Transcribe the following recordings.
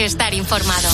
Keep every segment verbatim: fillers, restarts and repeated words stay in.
estar informado.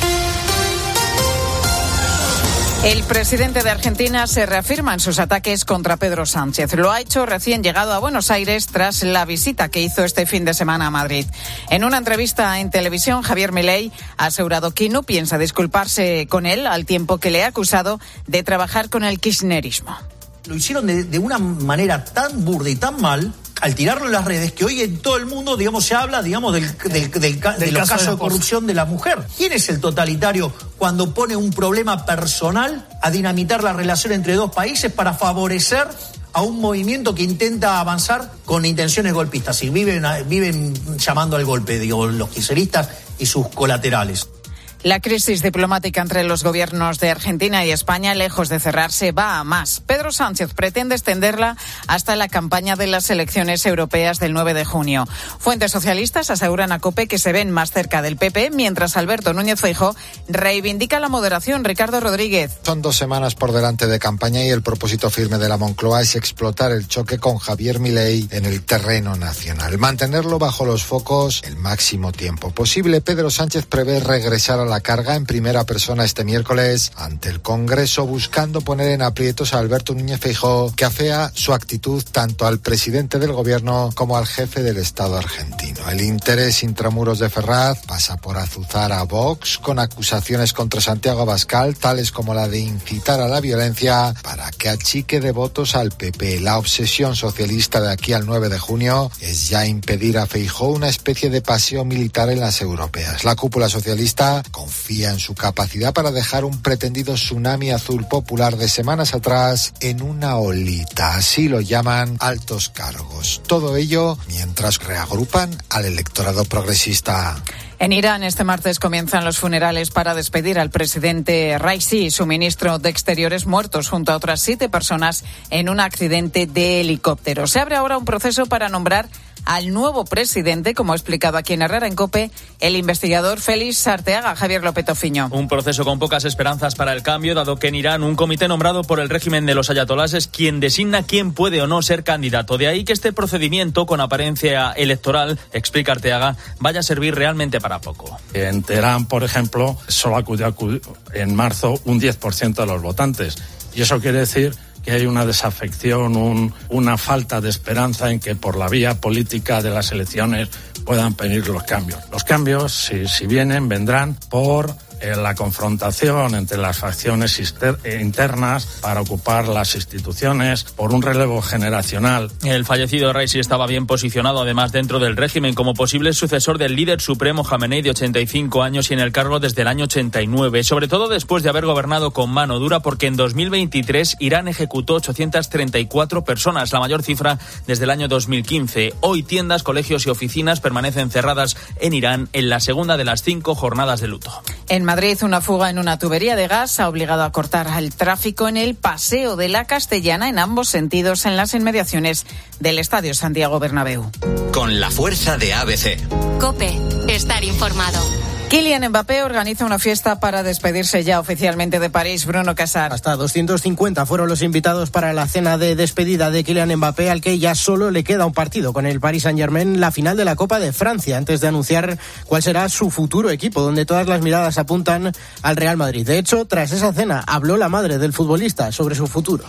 El presidente de Argentina se reafirma en sus ataques contra Pedro Sánchez. Lo ha hecho recién llegado a Buenos Aires tras la visita que hizo este fin de semana a Madrid. En una entrevista en televisión, Javier Milei ha asegurado que no piensa disculparse con él al tiempo que le ha acusado de trabajar con el kirchnerismo. Lo hicieron de, de una manera tan burda y tan mal, al tirarlo en las redes, que hoy en todo el mundo, digamos, se habla, digamos, del, del, del, del, del caso, caso de, de corrupción de la mujer. ¿Quién es el totalitario cuando pone un problema personal a dinamitar la relación entre dos países para favorecer a un movimiento que intenta avanzar con intenciones golpistas? Y viven, viven llamando al golpe, digo, los kirchneristas y sus colaterales. La crisis diplomática entre los gobiernos de Argentina y España, lejos de cerrarse, va a más. Pedro Sánchez pretende extenderla hasta la campaña de las elecciones europeas del nueve de junio. Fuentes socialistas aseguran a COPE que se ven más cerca del P P, mientras Alberto Núñez Feijóo reivindica la moderación. Ricardo Rodríguez. Son dos semanas por delante de campaña y el propósito firme de la Moncloa es explotar el choque con Javier Milei en el terreno nacional. Mantenerlo bajo los focos el máximo tiempo posible. Pedro Sánchez prevé regresar a la carga en primera persona este miércoles ante el Congreso, buscando poner en aprietos a Alberto Núñez Feijóo, que afea su actitud tanto al presidente del gobierno como al jefe del Estado argentino. El interés intramuros de Ferraz pasa por azuzar a Vox con acusaciones contra Santiago Abascal, tales como la de incitar a la violencia para que achique de votos al P P. La obsesión socialista de aquí al nueve de junio es ya impedir a Feijóo una especie de paseo militar en las europeas. La cúpula socialista confía en su capacidad para dejar un pretendido tsunami azul popular de semanas atrás en una olita. Así lo llaman altos cargos. Todo ello mientras reagrupan al electorado progresista. En Irán, este martes comienzan los funerales para despedir al presidente Raisi y su ministro de Exteriores, muertos junto a otras siete personas en un accidente de helicóptero. Se abre ahora un proceso para nombrar al nuevo presidente, como ha explicado aquí en Herrera en COPE el investigador Félix Arteaga. Javier López Tofiño. Un proceso con pocas esperanzas para el cambio, dado que en Irán un comité nombrado por el régimen de los ayatolás es quien designa quién puede o no ser candidato. De ahí que este procedimiento con apariencia electoral, explica Arteaga, vaya a servir realmente para poco. En Teherán, por ejemplo, solo acudió en marzo un diez por ciento de los votantes. Y eso quiere decir que hay una desafección, un, una falta de esperanza en que por la vía política de las elecciones puedan venir los cambios. Los cambios, si, si vienen, vendrán por eh, la confrontación entre las facciones ister- internas para ocupar las instituciones, por un relevo generacional. El fallecido Raisi estaba bien posicionado, además, dentro del régimen como posible sucesor del líder supremo Jamenei, de ochenta y cinco años y en el cargo desde el año ochenta y nueve, sobre todo después de haber gobernado con mano dura, porque en dos mil veintitrés Irán ejecutó ochocientas treinta y cuatro personas, la mayor cifra desde el año dos mil quince. Hoy tiendas, colegios y oficinas permanecen cerradas en Irán en la segunda de las cinco jornadas de luto. En Madrid, una fuga en una tubería de gas ha obligado a cortar el tráfico en el Paseo de la Castellana en ambos sentidos en las inmediaciones del Estadio Santiago Bernabéu. Con la fuerza de A B C. COPE, estar informado. Kylian Mbappé organiza una fiesta para despedirse ya oficialmente de París. Bruno Casar. Hasta doscientos cincuenta fueron los invitados para la cena de despedida de Kylian Mbappé, al que ya solo le queda un partido con el Paris Saint-Germain, la final de la Copa de Francia, antes de anunciar cuál será su futuro equipo, donde todas las miradas apuntan al Real Madrid. De hecho, tras esa cena, habló la madre del futbolista sobre su futuro.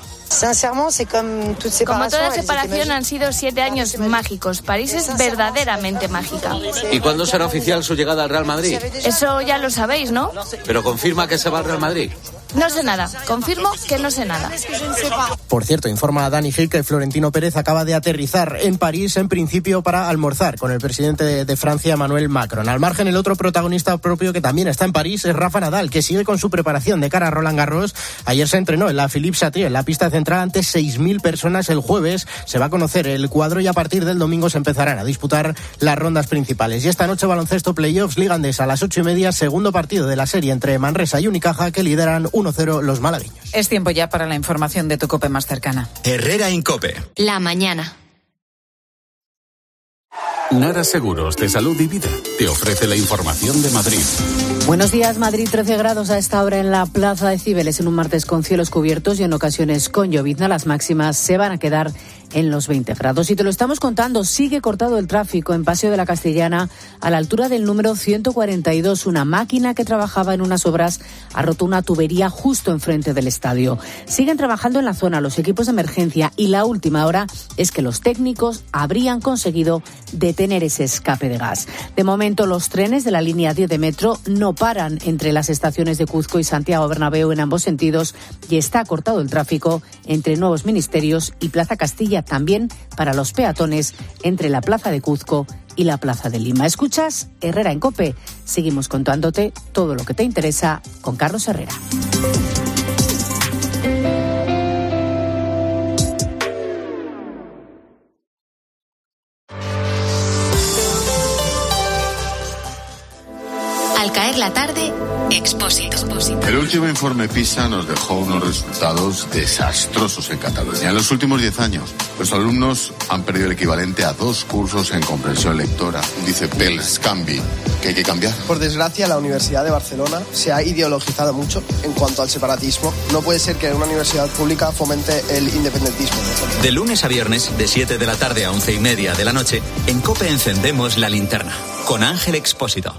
Como toda separación, han sido siete años mágicos. París es verdaderamente mágica. ¿Y cuándo será oficial su llegada al Real Madrid? Eso ya lo sabéis, ¿no? ¿Pero confirma que se va al Real Madrid? No sé nada. Confirmo que no sé nada. Por cierto, informa a Dani Gil que Florentino Pérez acaba de aterrizar en París, en principio para almorzar con el presidente de, de Francia, Emmanuel Macron. Al margen, el otro protagonista propio que también está en París es Rafa Nadal, que sigue con su preparación de cara a Roland Garros. Ayer se entrenó en la Philippe Chatrier, en la pista central, ante seis mil personas. El jueves se va a conocer el cuadro y a partir del domingo se empezarán a disputar las rondas principales. Y esta noche, baloncesto, playoffs, Liga Andesa a las ocho y media, segundo partido de la serie entre Manresa y Unicaja, que lideran uno cero los malagueños. Es tiempo ya para la información de tu COPE más cercana. Herrera en COPE. La mañana. Nara Seguros de Salud y Vida te ofrece la información de Madrid. Buenos días. Madrid, trece grados a esta hora en la Plaza de Cibeles, en un martes con cielos cubiertos y en ocasiones con llovizna. Las máximas se van a quedar en los veinte grados. Y te lo estamos contando, sigue cortado el tráfico en Paseo de la Castellana a la altura del número ciento cuarenta y dos. Una máquina que trabajaba en unas obras ha roto una tubería justo enfrente del estadio. Siguen trabajando en la zona los equipos de emergencia y la última hora es que los técnicos habrían conseguido detener ese escape de gas. De momento, los trenes de la línea diez de metro no paran entre las estaciones de Cuzco y Santiago Bernabéu en ambos sentidos y está cortado el tráfico entre Nuevos Ministerios y Plaza Castilla, también para los peatones entre la Plaza de Cuzco y la Plaza de Lima. Escuchas Herrera en COPE. Seguimos contándote todo lo que te interesa con Carlos Herrera. Al caer la tarde, Expósito. El último informe PISA nos dejó unos resultados desastrosos en Cataluña. En los últimos diez años, los alumnos han perdido el equivalente a dos cursos en comprensión lectora. Dice Pels Canvi que hay que cambiar. Por desgracia, la Universidad de Barcelona se ha ideologizado mucho en cuanto al separatismo. No puede ser que una universidad pública fomente el independentismo. De lunes a viernes, de siete de la tarde a once y media de la noche, en COPE encendemos la linterna. Con Ángel Expósito.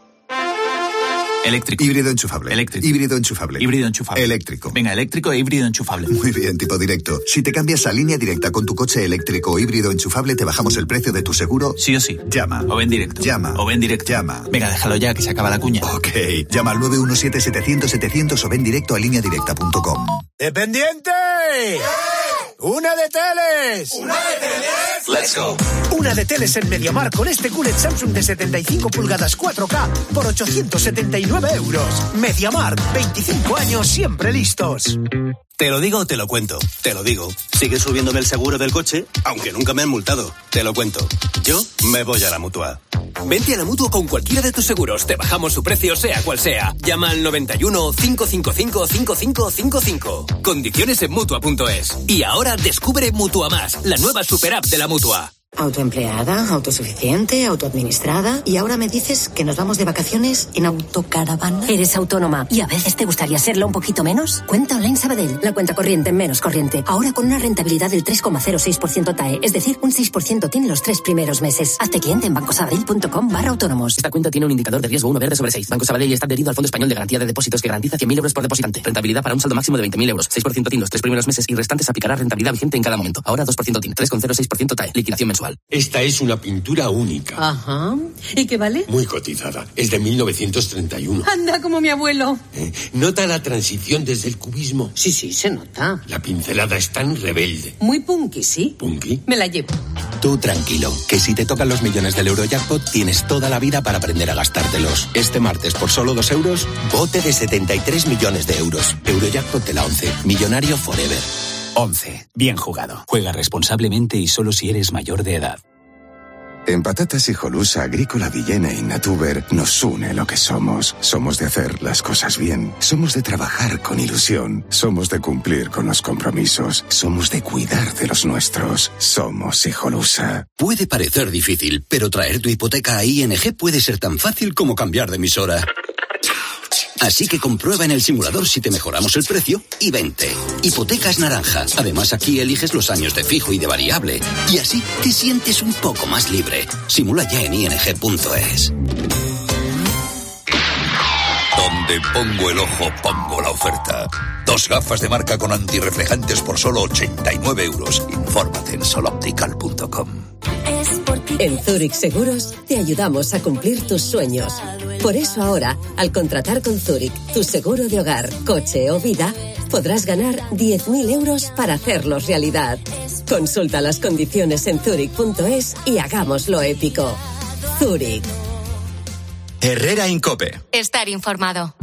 Eléctrico. Híbrido enchufable. Eléctrico. Híbrido enchufable. Híbrido enchufable. Eléctrico. Venga, eléctrico e híbrido enchufable. Muy bien, tipo directo. Si te cambias a Línea Directa con tu coche eléctrico o híbrido enchufable, te bajamos el precio de tu seguro. Sí o sí. Llama. O ven directo. Llama. O ven directo. Llama. Venga, déjalo ya, que se acaba la cuña. Ok. Llama al nueve uno siete setecientos setecientos o ven directo a línea directa punto com. ¡Dependiente! ¡Sí! ¡Una de teles! ¡Una de teles! ¡Let's go! Una de teles en MediaMarkt con este Q L E D Samsung de setenta y cinco pulgadas cuatro K por ochocientos setenta y nueve euros. MediaMarkt, veinticinco años siempre listos. Te lo digo o te lo cuento. Te lo digo. Sigue subiéndome el seguro del coche, aunque nunca me han multado. Te lo cuento. Yo me voy a la Mutua. Vente a la Mutua con cualquiera de tus seguros. Te bajamos su precio, sea cual sea. Llama al noventa y uno, cinco cinco cinco, cinco cinco cinco cinco. Condiciones en Mutua punto es. Y ahora descubre Mutua Más, la nueva super app de la Mutua. Autoempleada, autosuficiente, autoadministrada. Y ahora me dices que nos vamos de vacaciones en autocaravana. ¿Eres autónoma y a veces te gustaría serlo un poquito menos? Cuenta Online Sabadell, la cuenta corriente menos corriente. Ahora con una rentabilidad del tres coma cero seis por ciento T A E, es decir, un seis por ciento T I N los tres primeros meses. Hazte cliente en bancosabadell punto com barra autónomos. Esta cuenta tiene un indicador de riesgo uno verde sobre seis. Banco Sabadell está adherido al Fondo Español de Garantía de Depósitos que garantiza cien mil euros por depositante. Rentabilidad para un saldo máximo de veinte mil euros. seis por ciento T I N los tres primeros meses y restantes aplicará rentabilidad vigente en cada momento. Ahora dos por ciento T I N, tres coma cero seis por ciento T A E. Liquidación mensual. Esta es una pintura única. Ajá. ¿Y qué vale? Muy cotizada. Es de mil novecientos treinta y uno. Anda, como mi abuelo. ¿Eh? ¿Nota la transición desde el cubismo? Sí, sí, se nota. La pincelada es tan rebelde. Muy punky, ¿sí? ¿Punky? Me la llevo. Tú tranquilo, que si te tocan los millones del Eurojackpot tienes toda la vida para aprender a gastártelos. Este martes, por solo dos euros, bote de setenta y tres millones de euros. Eurojackpot de la once. Millonario forever. once. Bien jugado. Juega responsablemente y solo si eres mayor de edad. En Patatas Hijolusa, Agrícola Villena y Natuber nos une lo que somos. Somos de hacer las cosas bien. Somos de trabajar con ilusión. Somos de cumplir con los compromisos. Somos de cuidar de los nuestros. Somos Hijolusa. Puede parecer difícil, pero traer tu hipoteca a I N G puede ser tan fácil como cambiar de emisora. Así que comprueba en el simulador si te mejoramos el precio y vente. Hipotecas Naranja. Además, aquí eliges los años de fijo y de variable. Y así te sientes un poco más libre. Simula ya en I N G punto es. Donde pongo el ojo, pongo la oferta. Dos gafas de marca con antirreflejantes por solo ochenta y nueve euros. Infórmate en soloptical punto com. En Zurich Seguros te ayudamos a cumplir tus sueños. Por eso ahora, al contratar con Zurich tu seguro de hogar, coche o vida, podrás ganar diez mil euros para hacerlos realidad. Consulta las condiciones en zurich punto es y hagámoslo épico. Zurich. Herrera en COPE. Estar informado.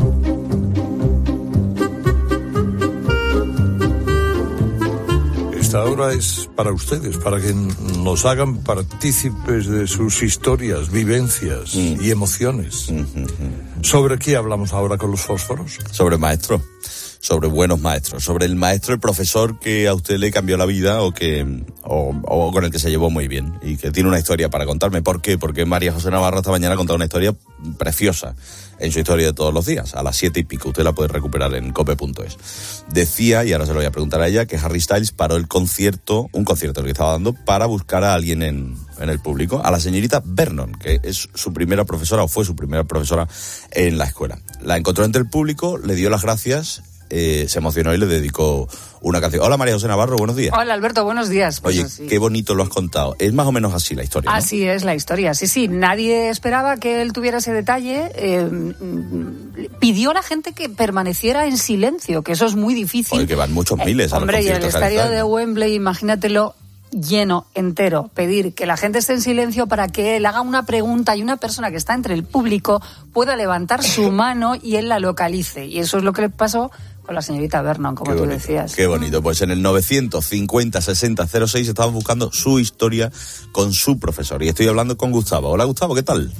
Esta hora es para ustedes, para que nos hagan partícipes de sus historias, vivencias mm. y emociones. Mm-hmm. ¿Sobre qué hablamos ahora con los fósforos? Sobre maestro. sobre buenos maestros, sobre el maestro, el profesor que a usted le cambió la vida o que o, o con el que se llevó muy bien y que tiene una historia para contarme. ¿Por qué? Porque María José Navarro esta mañana ha contado una historia preciosa en su historia de todos los días, a las siete y pico. Usted la puede recuperar en cope punto es. Decía, y ahora se lo voy a preguntar a ella, que Harry Styles paró el concierto, un concierto que estaba dando, para buscar a alguien en, en el público, a la señorita Vernon, que es su primera profesora, o fue su primera profesora en la escuela. La encontró entre el público, le dio las gracias, eh, se emocionó y le dedicó una canción. Hola, María José Navarro, buenos días. Hola, Alberto, buenos días. Pues Oye, así. Qué bonito lo has contado. Es más o menos así la historia, ¿no? Así es la historia, sí, sí. Nadie esperaba que él tuviera ese detalle. Eh, pidió a la gente que permaneciera en silencio, que eso es muy difícil. Oye, que van muchos miles eh, a los Hombre, y el conciertos estadio Harry de Styles, Wembley, imagínatelo lleno, entero. Pedir que la gente esté en silencio para que él haga una pregunta y una persona que está entre el público pueda levantar su mano y él la localice. Y eso es lo que le pasó con la señorita Vernon, como qué tú bonito, decías. Qué bonito. Pues en el novecientos cincuenta sesenta cero seis estamos buscando su historia con su profesor. Y estoy hablando con Gustavo. Hola, Gustavo, ¿qué tal?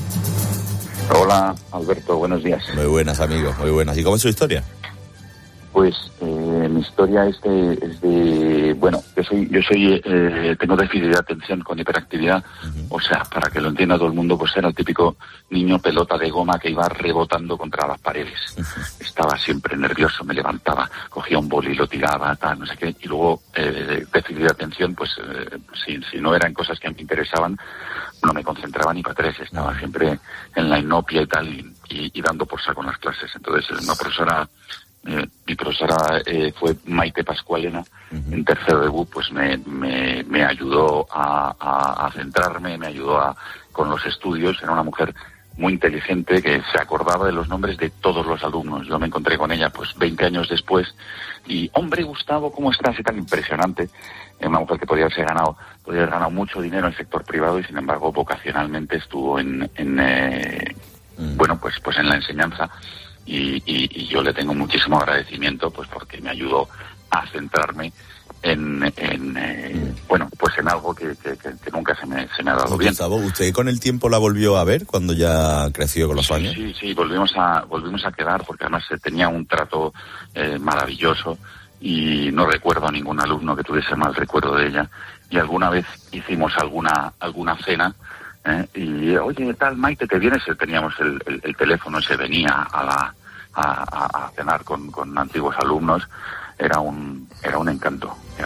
Hola, Alberto, buenos días. Muy buenas, amigos, muy buenas. ¿Y cómo es su historia? Pues eh, mi historia es de, es de, bueno, yo soy, yo soy, eh, tengo déficit de atención con hiperactividad, uh-huh. O sea, para que lo entienda todo el mundo, pues era el típico niño pelota de goma que iba rebotando contra las paredes. Uh-huh. Estaba siempre nervioso, me levantaba, cogía un boli y lo tiraba, tal, no sé qué, y luego eh, déficit de atención, pues eh, si, si no eran cosas que me interesaban, no me concentraba ni para tres, estaba uh-huh. siempre en la inopia y tal, y, y, y dando por saco en las clases. Entonces, una profesora Eh, mi profesora eh, fue Maite Pascualena, uh-huh. en tercero de B U, pues me, me, me ayudó a, a, a centrarme, me ayudó a, con los estudios. Era una mujer muy inteligente que se acordaba de los nombres de todos los alumnos. Yo me encontré con ella pues veinte años después y, hombre, Gustavo, ¿cómo estás? Es tan impresionante. Es una mujer que podría haberse ganado, podría haber ganado mucho dinero en el sector privado y, sin embargo, vocacionalmente estuvo en, en eh, uh-huh. bueno, pues, pues en la enseñanza. Y, y, y yo le tengo muchísimo agradecimiento, pues porque me ayudó a centrarme en, en eh, mm. bueno, pues en algo que, que, que nunca se me, se me ha dado bien. Gustavo, ¿usted con el tiempo la volvió a ver cuando ya creció con los sí, años? Sí, sí, volvimos a, volvimos a quedar porque además tenía un trato eh, maravilloso y no recuerdo a ningún alumno que tuviese mal recuerdo de ella. Y alguna vez hicimos alguna, alguna cena. ¿Eh? Y oye, tal, Maite, ¿te vienes? Teníamos el, el, el teléfono, se venía a la a, a cenar con, con antiguos alumnos. Era un era un encanto. Era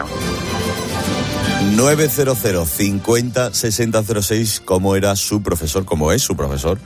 un... nueve cero cero cincuenta sesenta cero seis, ¿cómo era su profesor? ¿Cómo es su profesor?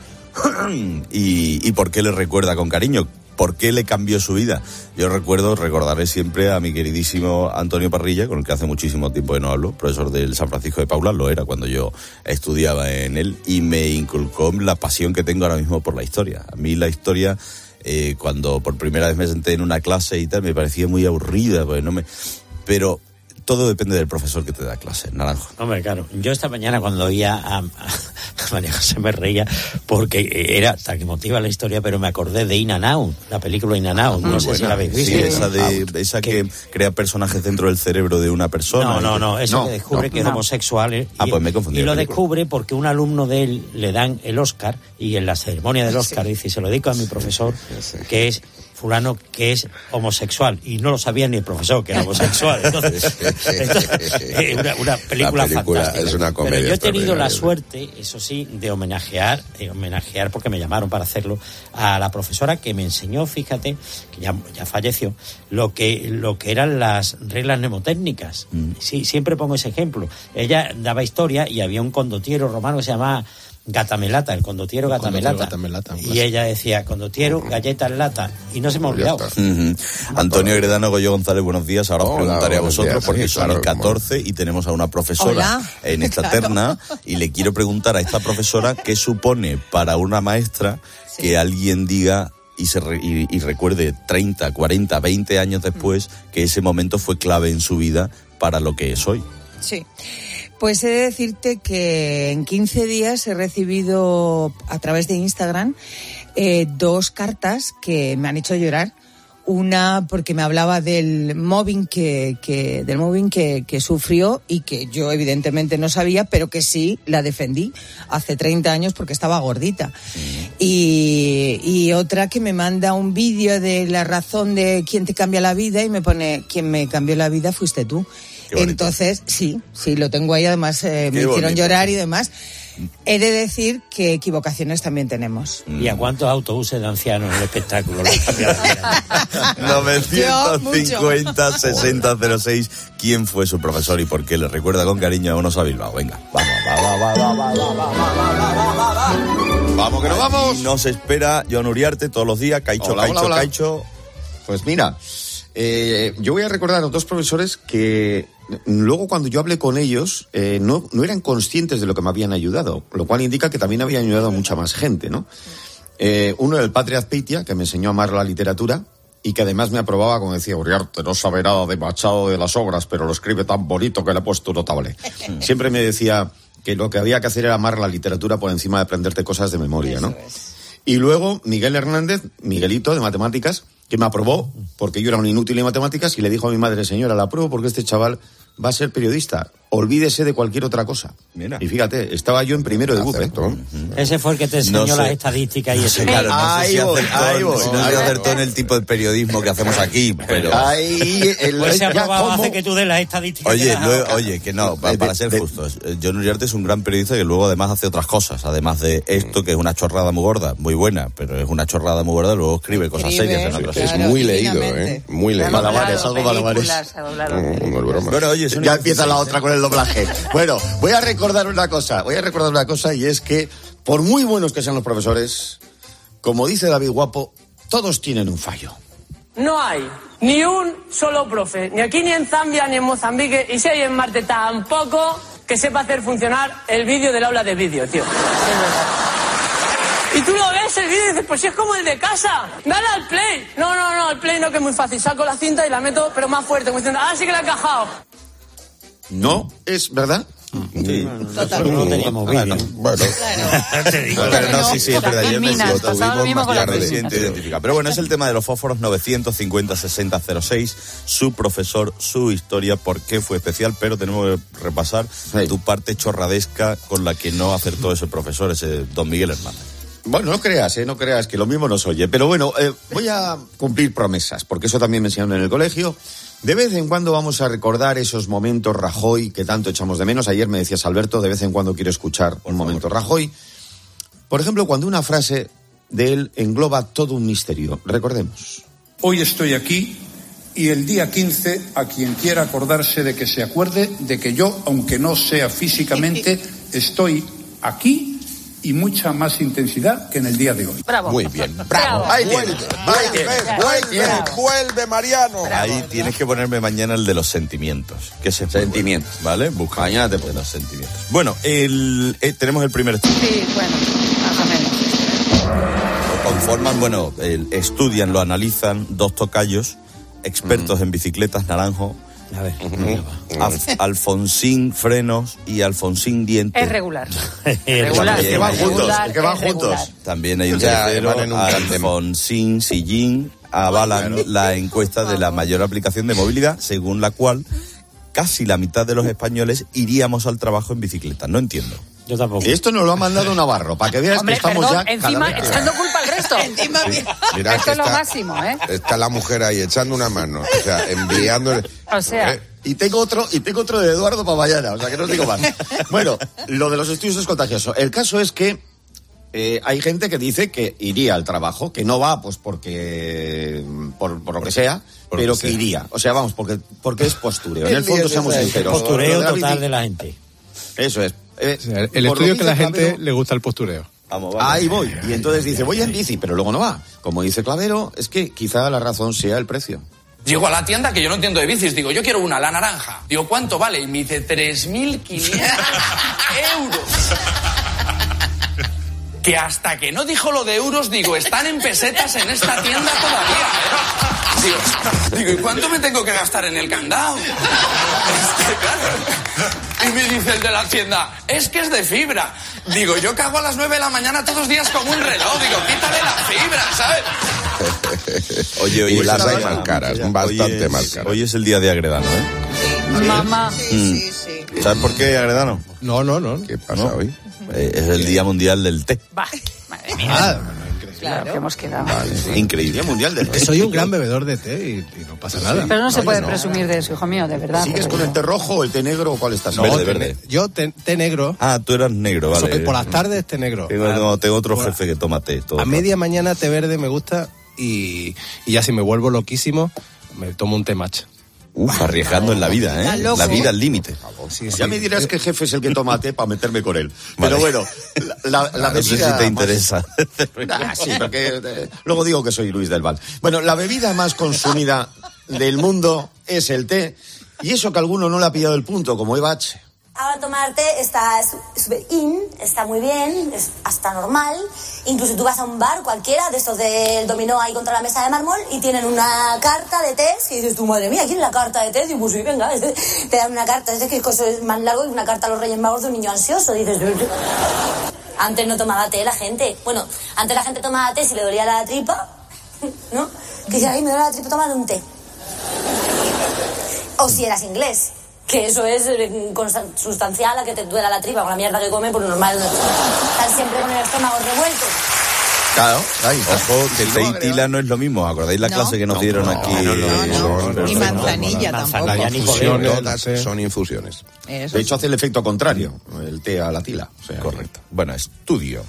y, y ¿por qué le recuerda con cariño? ¿Por qué le cambió su vida? Yo recuerdo, recordaré siempre a mi queridísimo Antonio Parrilla, con el que hace muchísimo tiempo que no hablo, profesor del San Francisco de Paula, lo era cuando yo estudiaba en él, y me inculcó la pasión que tengo ahora mismo por la historia. A mí la historia, eh, cuando por primera vez me senté en una clase y tal, me parecía muy aburrida, porque no me... Pero todo depende del profesor que te da clase, Naranjo. Hombre, claro. Yo esta mañana cuando oía a, a María José me reía porque era tan emotiva la historia, pero me acordé de In and Out, la película In and Out. No Muy sé buena. si la habéis visto. Sí, esa, de, esa que crea personajes dentro del cerebro de una persona. No, no, no. Eso no, que descubre no, que es no. homosexual. ¿eh? Ah, y, pues me he confundido. Y lo descubre porque un alumno de él le dan el Oscar y en la ceremonia del Oscar sí. dice, se lo dedico a mi profesor, sí. que es fulano que es homosexual, y no lo sabía ni el profesor que era homosexual. Entonces, entonces una, una película, película fantástica. Es una comedia. Pero yo he tenido la suerte, eso sí, de homenajear, de homenajear porque me llamaron para hacerlo, a la profesora que me enseñó, fíjate, que ya, ya falleció, lo que, lo que eran las reglas mnemotécnicas. Mm. Sí, siempre pongo ese ejemplo. Ella daba historia y había un condotiero romano que se llamaba Gatamelata, el condotiero Gatamelata. Gatamelata y ella decía, condotiero, galleta en lata. Y no se me ha olvidado. Uh-huh. Antonio Heredano, Goyo González, buenos días. Ahora os preguntaré a vosotros días, porque sí, son claro, catorce y tenemos a una profesora Hola. en esta claro. terna. Y le quiero preguntar a esta profesora qué supone para una maestra sí. que alguien diga y, se re, y, y recuerde treinta, cuarenta, veinte años después mm. que ese momento fue clave en su vida para lo que es hoy. Sí. Pues he de decirte que en quince días he recibido a través de Instagram eh, dos cartas que me han hecho llorar. Una porque me hablaba del mobbing que, que del mobbing que, que sufrió y que yo evidentemente no sabía, pero que sí la defendí hace treinta años porque estaba gordita. Mm. Y, Sí, y otra que me manda un vídeo de la razón de quién te cambia la vida y me pone, quien me cambió la vida fuiste tú. Entonces, sí, sí, lo tengo ahí, además eh, me hicieron bonito. llorar y demás. He de decir que equivocaciones también tenemos. ¿Y a cuántos autobuses de ancianos en el espectáculo? novecientos cincuenta, sesenta cero seis. ¿Quién fue su profesor y por qué le recuerda con cariño a Onos a Bilbao? Venga, vamos, va, va, va, va, va, va, va, va, va, va, va. Vamos, que nos vamos. Nos espera Jon Uriarte todos los días. Caicho, Hola, Caicho, hola, hola. Caicho. Pues mira, eh, yo voy a recordar a dos profesores que luego cuando yo hablé con ellos eh, no, no eran conscientes de lo que me habían ayudado, lo cual indica que también habían ayudado a mucha más gente, ¿no? Eh, uno era el padre Azpeitia, que me enseñó a amar la literatura y que además me aprobaba, como decía, Uriarte no sabe nada de Machado de las Obras, pero lo escribe tan bonito que le he puesto notable. Siempre me decía que lo que había que hacer era amar la literatura por encima de aprenderte cosas de memoria, ¿no? Y luego Miguel Hernández, Miguelito, de matemáticas, que me aprobó porque yo era un inútil en matemáticas y le dijo a mi madre, señora, la apruebo porque este chaval va a ser periodista. Olvídese de cualquier otra cosa. Mira. Y fíjate, estaba yo en primero de B U P. Ese fue el que te enseñó No sé. las estadísticas y eso. Claro, no sé Ahí si voy, acertó, ahí voy, no sé si ahí voy. acertó en el tipo de periodismo que hacemos aquí, pero... Ahí, el, Pues se ya, aprobado ¿cómo? hace que tú des las estadísticas. Oye, que las luego- hagas. oye, que no, pa- para ser justos, eh, Jon Uriarte es un gran periodista que luego además hace otras cosas, además de esto, que es una chorrada muy gorda, muy buena, pero es una chorrada muy gorda, luego escribe cosas Escribe, serias en otras. claro, Es muy leído, divinamente. ¿eh? Muy leído. Malabares, algo malabares. Películas, a doblar. Mm, no es broma. Bueno, oye, son Ya empieza la otra con el doblaje. Bueno, voy a recordar una cosa, voy a recordar una cosa y es que, por muy buenos que sean los profesores, como dice David Guapo, todos tienen un fallo. No hay ni un solo profe, ni aquí, ni en Zambia, ni en Mozambique, y si hay en Marte tampoco, que sepa hacer funcionar el vídeo del aula de vídeo, tío. Y tú lo ves el vídeo y dices, pues si es como el de casa, dale al play. No, no, no, el play no, que es muy fácil. Saco la cinta y la meto, pero más fuerte, como diciendo, ah, sí que la he encajado. ¿No es verdad? Sí. No teníamos vídeo. Bueno, Te digo. Pero no, sí, sí, es verdad. Las Yo me minas, siento, pasaba lo mismo con las me minas. siento identificado. Pero bueno, es el tema de los fósforos. Novecientos cincuenta, sesenta cero seis. Su profesor, su historia, por qué fue especial, pero tenemos que repasar Sí. tu parte chorradesca con la que no acertó ese profesor, ese don Miguel Hernández. Bueno, no creas, ¿eh? No creas, que lo mismo nos oye. Pero bueno, eh, voy a cumplir promesas, porque eso también me enseñaron en el colegio. De vez en cuando vamos a recordar esos momentos Rajoy que tanto echamos de menos. Ayer me decías, Alberto, de vez en cuando quiero escuchar un momento Rajoy. Por ejemplo, cuando una frase de él engloba todo un misterio. Recordemos. Hoy estoy aquí y el día quince, a quien quiera acordarse de que se acuerde de que yo, aunque no sea físicamente, estoy aquí y mucha más intensidad que en el día de hoy. Bravo. muy bien. Bravo. Ahí Vuelve, tienes. vuelve, vuelve, Bravo. vuelve, Mariano. Ahí tienes que ponerme mañana el de los sentimientos. Que ese es muy Sentimientos. bueno, ¿vale? Busca Mañana te el de los sentimientos. Bueno, el, eh, tenemos el primer estudio. Sí, bueno, más o menos. Lo conforman, bueno, el- estudian, lo analizan dos tocayos, expertos en bicicletas, Naranjo, A ver. Af- Alfonsín Frenos y Alfonsín Dientes. Es regular. Regular, Es que van es juntos, regular, es que van es regular. juntos. También hay un Ya, tercero, van en un tándem. Alfonsín Sillín, avalan la encuesta de la mayor aplicación de movilidad, según la cual casi la mitad de los españoles iríamos al trabajo en bicicleta. No entiendo. Yo tampoco. Y esto nos lo ha mandado Navarro, para que veas Hombre, que estamos perdón, ya... encima cada vez- echando culpa al resto. Encima, Mira Esto que es lo está, máximo, ¿eh? está la mujer ahí echando una mano, o sea, enviándole. O sea, Eh, Y tengo otro, y tengo otro de Eduardo para mañana, o sea que no os digo más. Bueno, lo de los estudios es contagioso. El caso es que eh, hay gente que dice que iría al trabajo, que no va pues porque por, por lo que sea, Por lo pero que que sea. iría. O sea, vamos, porque porque es postureo. En El el fondo día seamos de esa- sinceros. Postureo Lo de la total bici- de la gente. Eso es. Eh, O sea, el por lo estudio que dice la gente Clavero, le gusta el postureo. Vamos, vamos. ahí voy. Y entonces dice, voy en bici, pero luego no va. Como dice Clavero, es que quizá la razón sea el precio. Llego a la tienda, que yo no entiendo de bicis, digo, yo quiero una, la naranja. Digo, ¿cuánto vale? Y me dice, tres mil quinientos euros. Que hasta que no dijo lo de euros, digo, están en pesetas en esta tienda todavía, ¿eh? Digo, digo, ¿y cuánto me tengo que gastar en el candado? Este, claro. Y me dice el de la tienda, es que es de fibra. Digo, yo cago a las nueve de la mañana todos los días como un reloj. Digo, quítale la fibra, ¿sabes? Oye, oye, Y las hay esa- más caras, hoy bastante es- más caras. Hoy es el día de Agredano, ¿eh? mamá. Mm. ¿Sabes por qué, Agredano? No, no, no. ¿Qué pasa ¿No? hoy? Eh, es el Día Mundial del Té. Va, madre mía. Ah, Claro, que hemos quedado. Vale, sí. Increíble. Día mundial del té. Soy un gran bebedor de té y, y no pasa nada. Pero no se Oye, puede no. presumir de eso, hijo mío, de verdad. ¿Sigues con el té rojo o el té negro o cuál estás? No, Verde, té- verde. Yo té, té negro. Ah, tú eras negro, vale. Soy por las tardes té negro. Tengo, tengo- tengo otro Bueno, jefe que toma té. Todo A el media mañana té verde me gusta y, y ya si me vuelvo loquísimo, me tomo un té matcha. Uf, arriesgando en la vida, Estás ¿eh? loco. La vida al límite. Sí, Ya sí. me dirás que jefe es el que toma té para meterme con él. Vale. Pero bueno, la, la, la No sé si bebida te más- interesa. Ah, sí, porque eh, luego digo que soy Luis del Val. Bueno, la bebida más consumida del mundo es el té, y eso que alguno no le ha pillado el punto, como Eva H. Ahora tomar té está súper in, está muy bien, es hasta normal. Incluso tú vas a un bar cualquiera, de estos del dominó ahí contra la mesa de mármol, y tienen una carta de tés, y dices tú, madre mía, ¿quién es la carta de té? Y pues sí, venga, te dan una carta, es que eso es más largo que una carta a los Reyes Magos de un niño ansioso, dices. Antes no tomaba té la gente. Bueno, antes la gente tomaba té si le dolía la tripa, ¿no? Que decía, ay, me duele la tripa, tómate un té. O si eras inglés, que eso es eh, consustancial a que te duela la tripa con la mierda que come, pues normal. Estar siempre con el estómago revuelto. Claro, ay, ojo, que Si té no, y tila no es lo mismo. ¿Acordáis la No. clase que nos dieron aquí? no, no, no, no. Ni manzanilla tampoco. Manzanilla ni Infusiones, Todas té. son infusiones. Eso. De hecho, hace el efecto contrario, el té a la tila. O sea, Correcto. Bueno, estudio.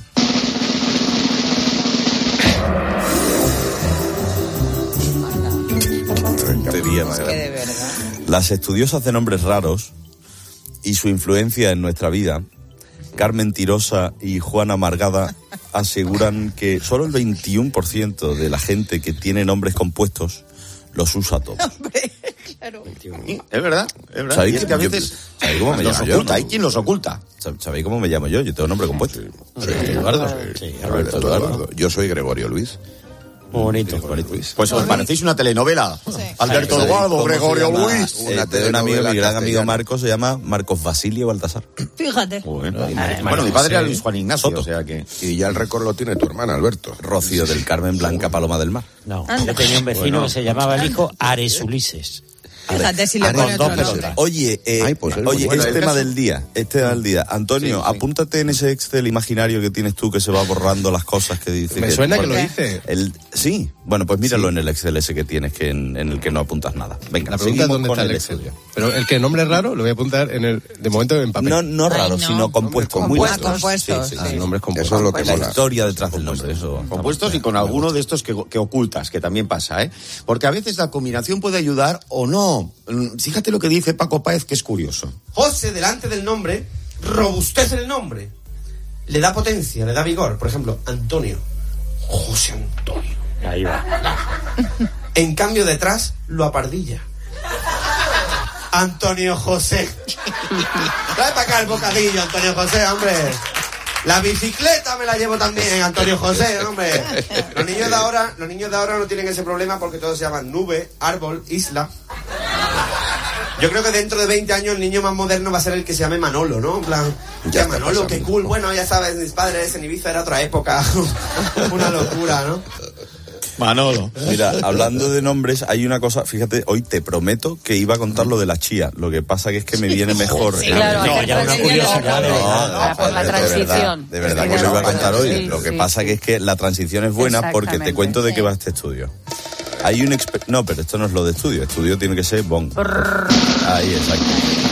Tontería más Que grande. de verdad. Las estudiosas de nombres raros y su influencia en nuestra vida, Carmen Tirosa y Juana Margada, aseguran que solo el veintiuno por ciento de la gente que tiene nombres compuestos los usa todos. Claro. Sí, es verdad, es verdad. ¿Sabéis Y es que a yo- veces ¿sabéis cómo me los llamo yo? oculta, hay quien los oculta. ¿Sab- ¿Sabéis cómo me llamo yo? Yo tengo nombre compuesto. Eduardo. Sí, Alberto Eduardo. Yo soy Gregorio Luis. muy bonito. Pues os parecéis una telenovela. Alberto ¿Sabéis Eduardo, cómo se Gregorio llama? Luis. Eh, Una de un amigo, telenovela mi gran amigo castellana. Marcos, se llama Marcos Basilio Baltasar. Fíjate. Bueno, María bueno, mi padre era José Luis Juan Ignacio, Soto. o sea que... Y ya el récord lo tiene tu hermana, Alberto. Rocío del Carmen Blanca Paloma del Mar. No, Anda. yo tenía un vecino Bueno. que se llamaba el hijo Ares Ulises. Fíjate si le Are- pone dos otro pelotas. nombre. Oye, eh, Ay, pues es oye, muy bueno. es El tema caso- del día, este tema del día. Antonio, Sí, sí. apúntate en ese Excel imaginario que tienes tú que se va borrando las cosas que dice. Me que, suena que bueno, lo hice. el- sí, bueno, pues míralo Sí. en el Excel ese que tienes, que en, en el que no apuntas nada. Venga, La pregunta es seguimos dónde con está el Excel. Pero el que nombre raro lo voy a apuntar en el, de momento en papel. No, no Ay, raro, no. sino compuesto. Muy Compuestos. largo. Compuestos, Sí, sí, sí. sí. Nombres compuestos. Eso es lo que La mola. historia detrás del nombre, eso. Compuestos y con alguno de estos que, que ocultas, que también pasa, ¿eh? Porque a veces la combinación puede ayudar o no. Mm, Fíjate lo que dice Paco Páez, que es curioso. José, delante del nombre, robustece el nombre. Le da potencia, le da vigor. Por ejemplo, Antonio. José Antonio. Ahí va. En cambio, detrás, lo apardilla. Antonio José. Trae para acá el bocadillo, Antonio José, hombre. La bicicleta me la llevo también, Antonio José, hombre. Los niños de ahora, los niños de ahora no tienen ese problema porque todos se llaman nube, árbol, isla. Yo creo que dentro de veinte años el niño más moderno va a ser el que se llame Manolo, ¿no? En plan, Ya ya está Manolo, pasando. qué cool. Bueno, ya sabes, mis padres en Ibiza era otra época. Una locura, ¿no? Manolo. Mira, hablando de nombres, hay una cosa, fíjate, hoy te prometo que iba a contar lo de la chía. Lo que pasa que es que me viene mejor. Sí, claro, No, hay que ya una transicionar. curiosidad de- No, Para por la de transición. verdad, de verdad que Estoy lo iba a de contar acuerdo. hoy. Sí, Lo que sí. pasa que es que la transición es buena porque te Exactamente. cuento de qué va este estudio. Hay un exper- no, pero esto no es lo de estudio. Estudio tiene que ser bon. Ahí, exacto.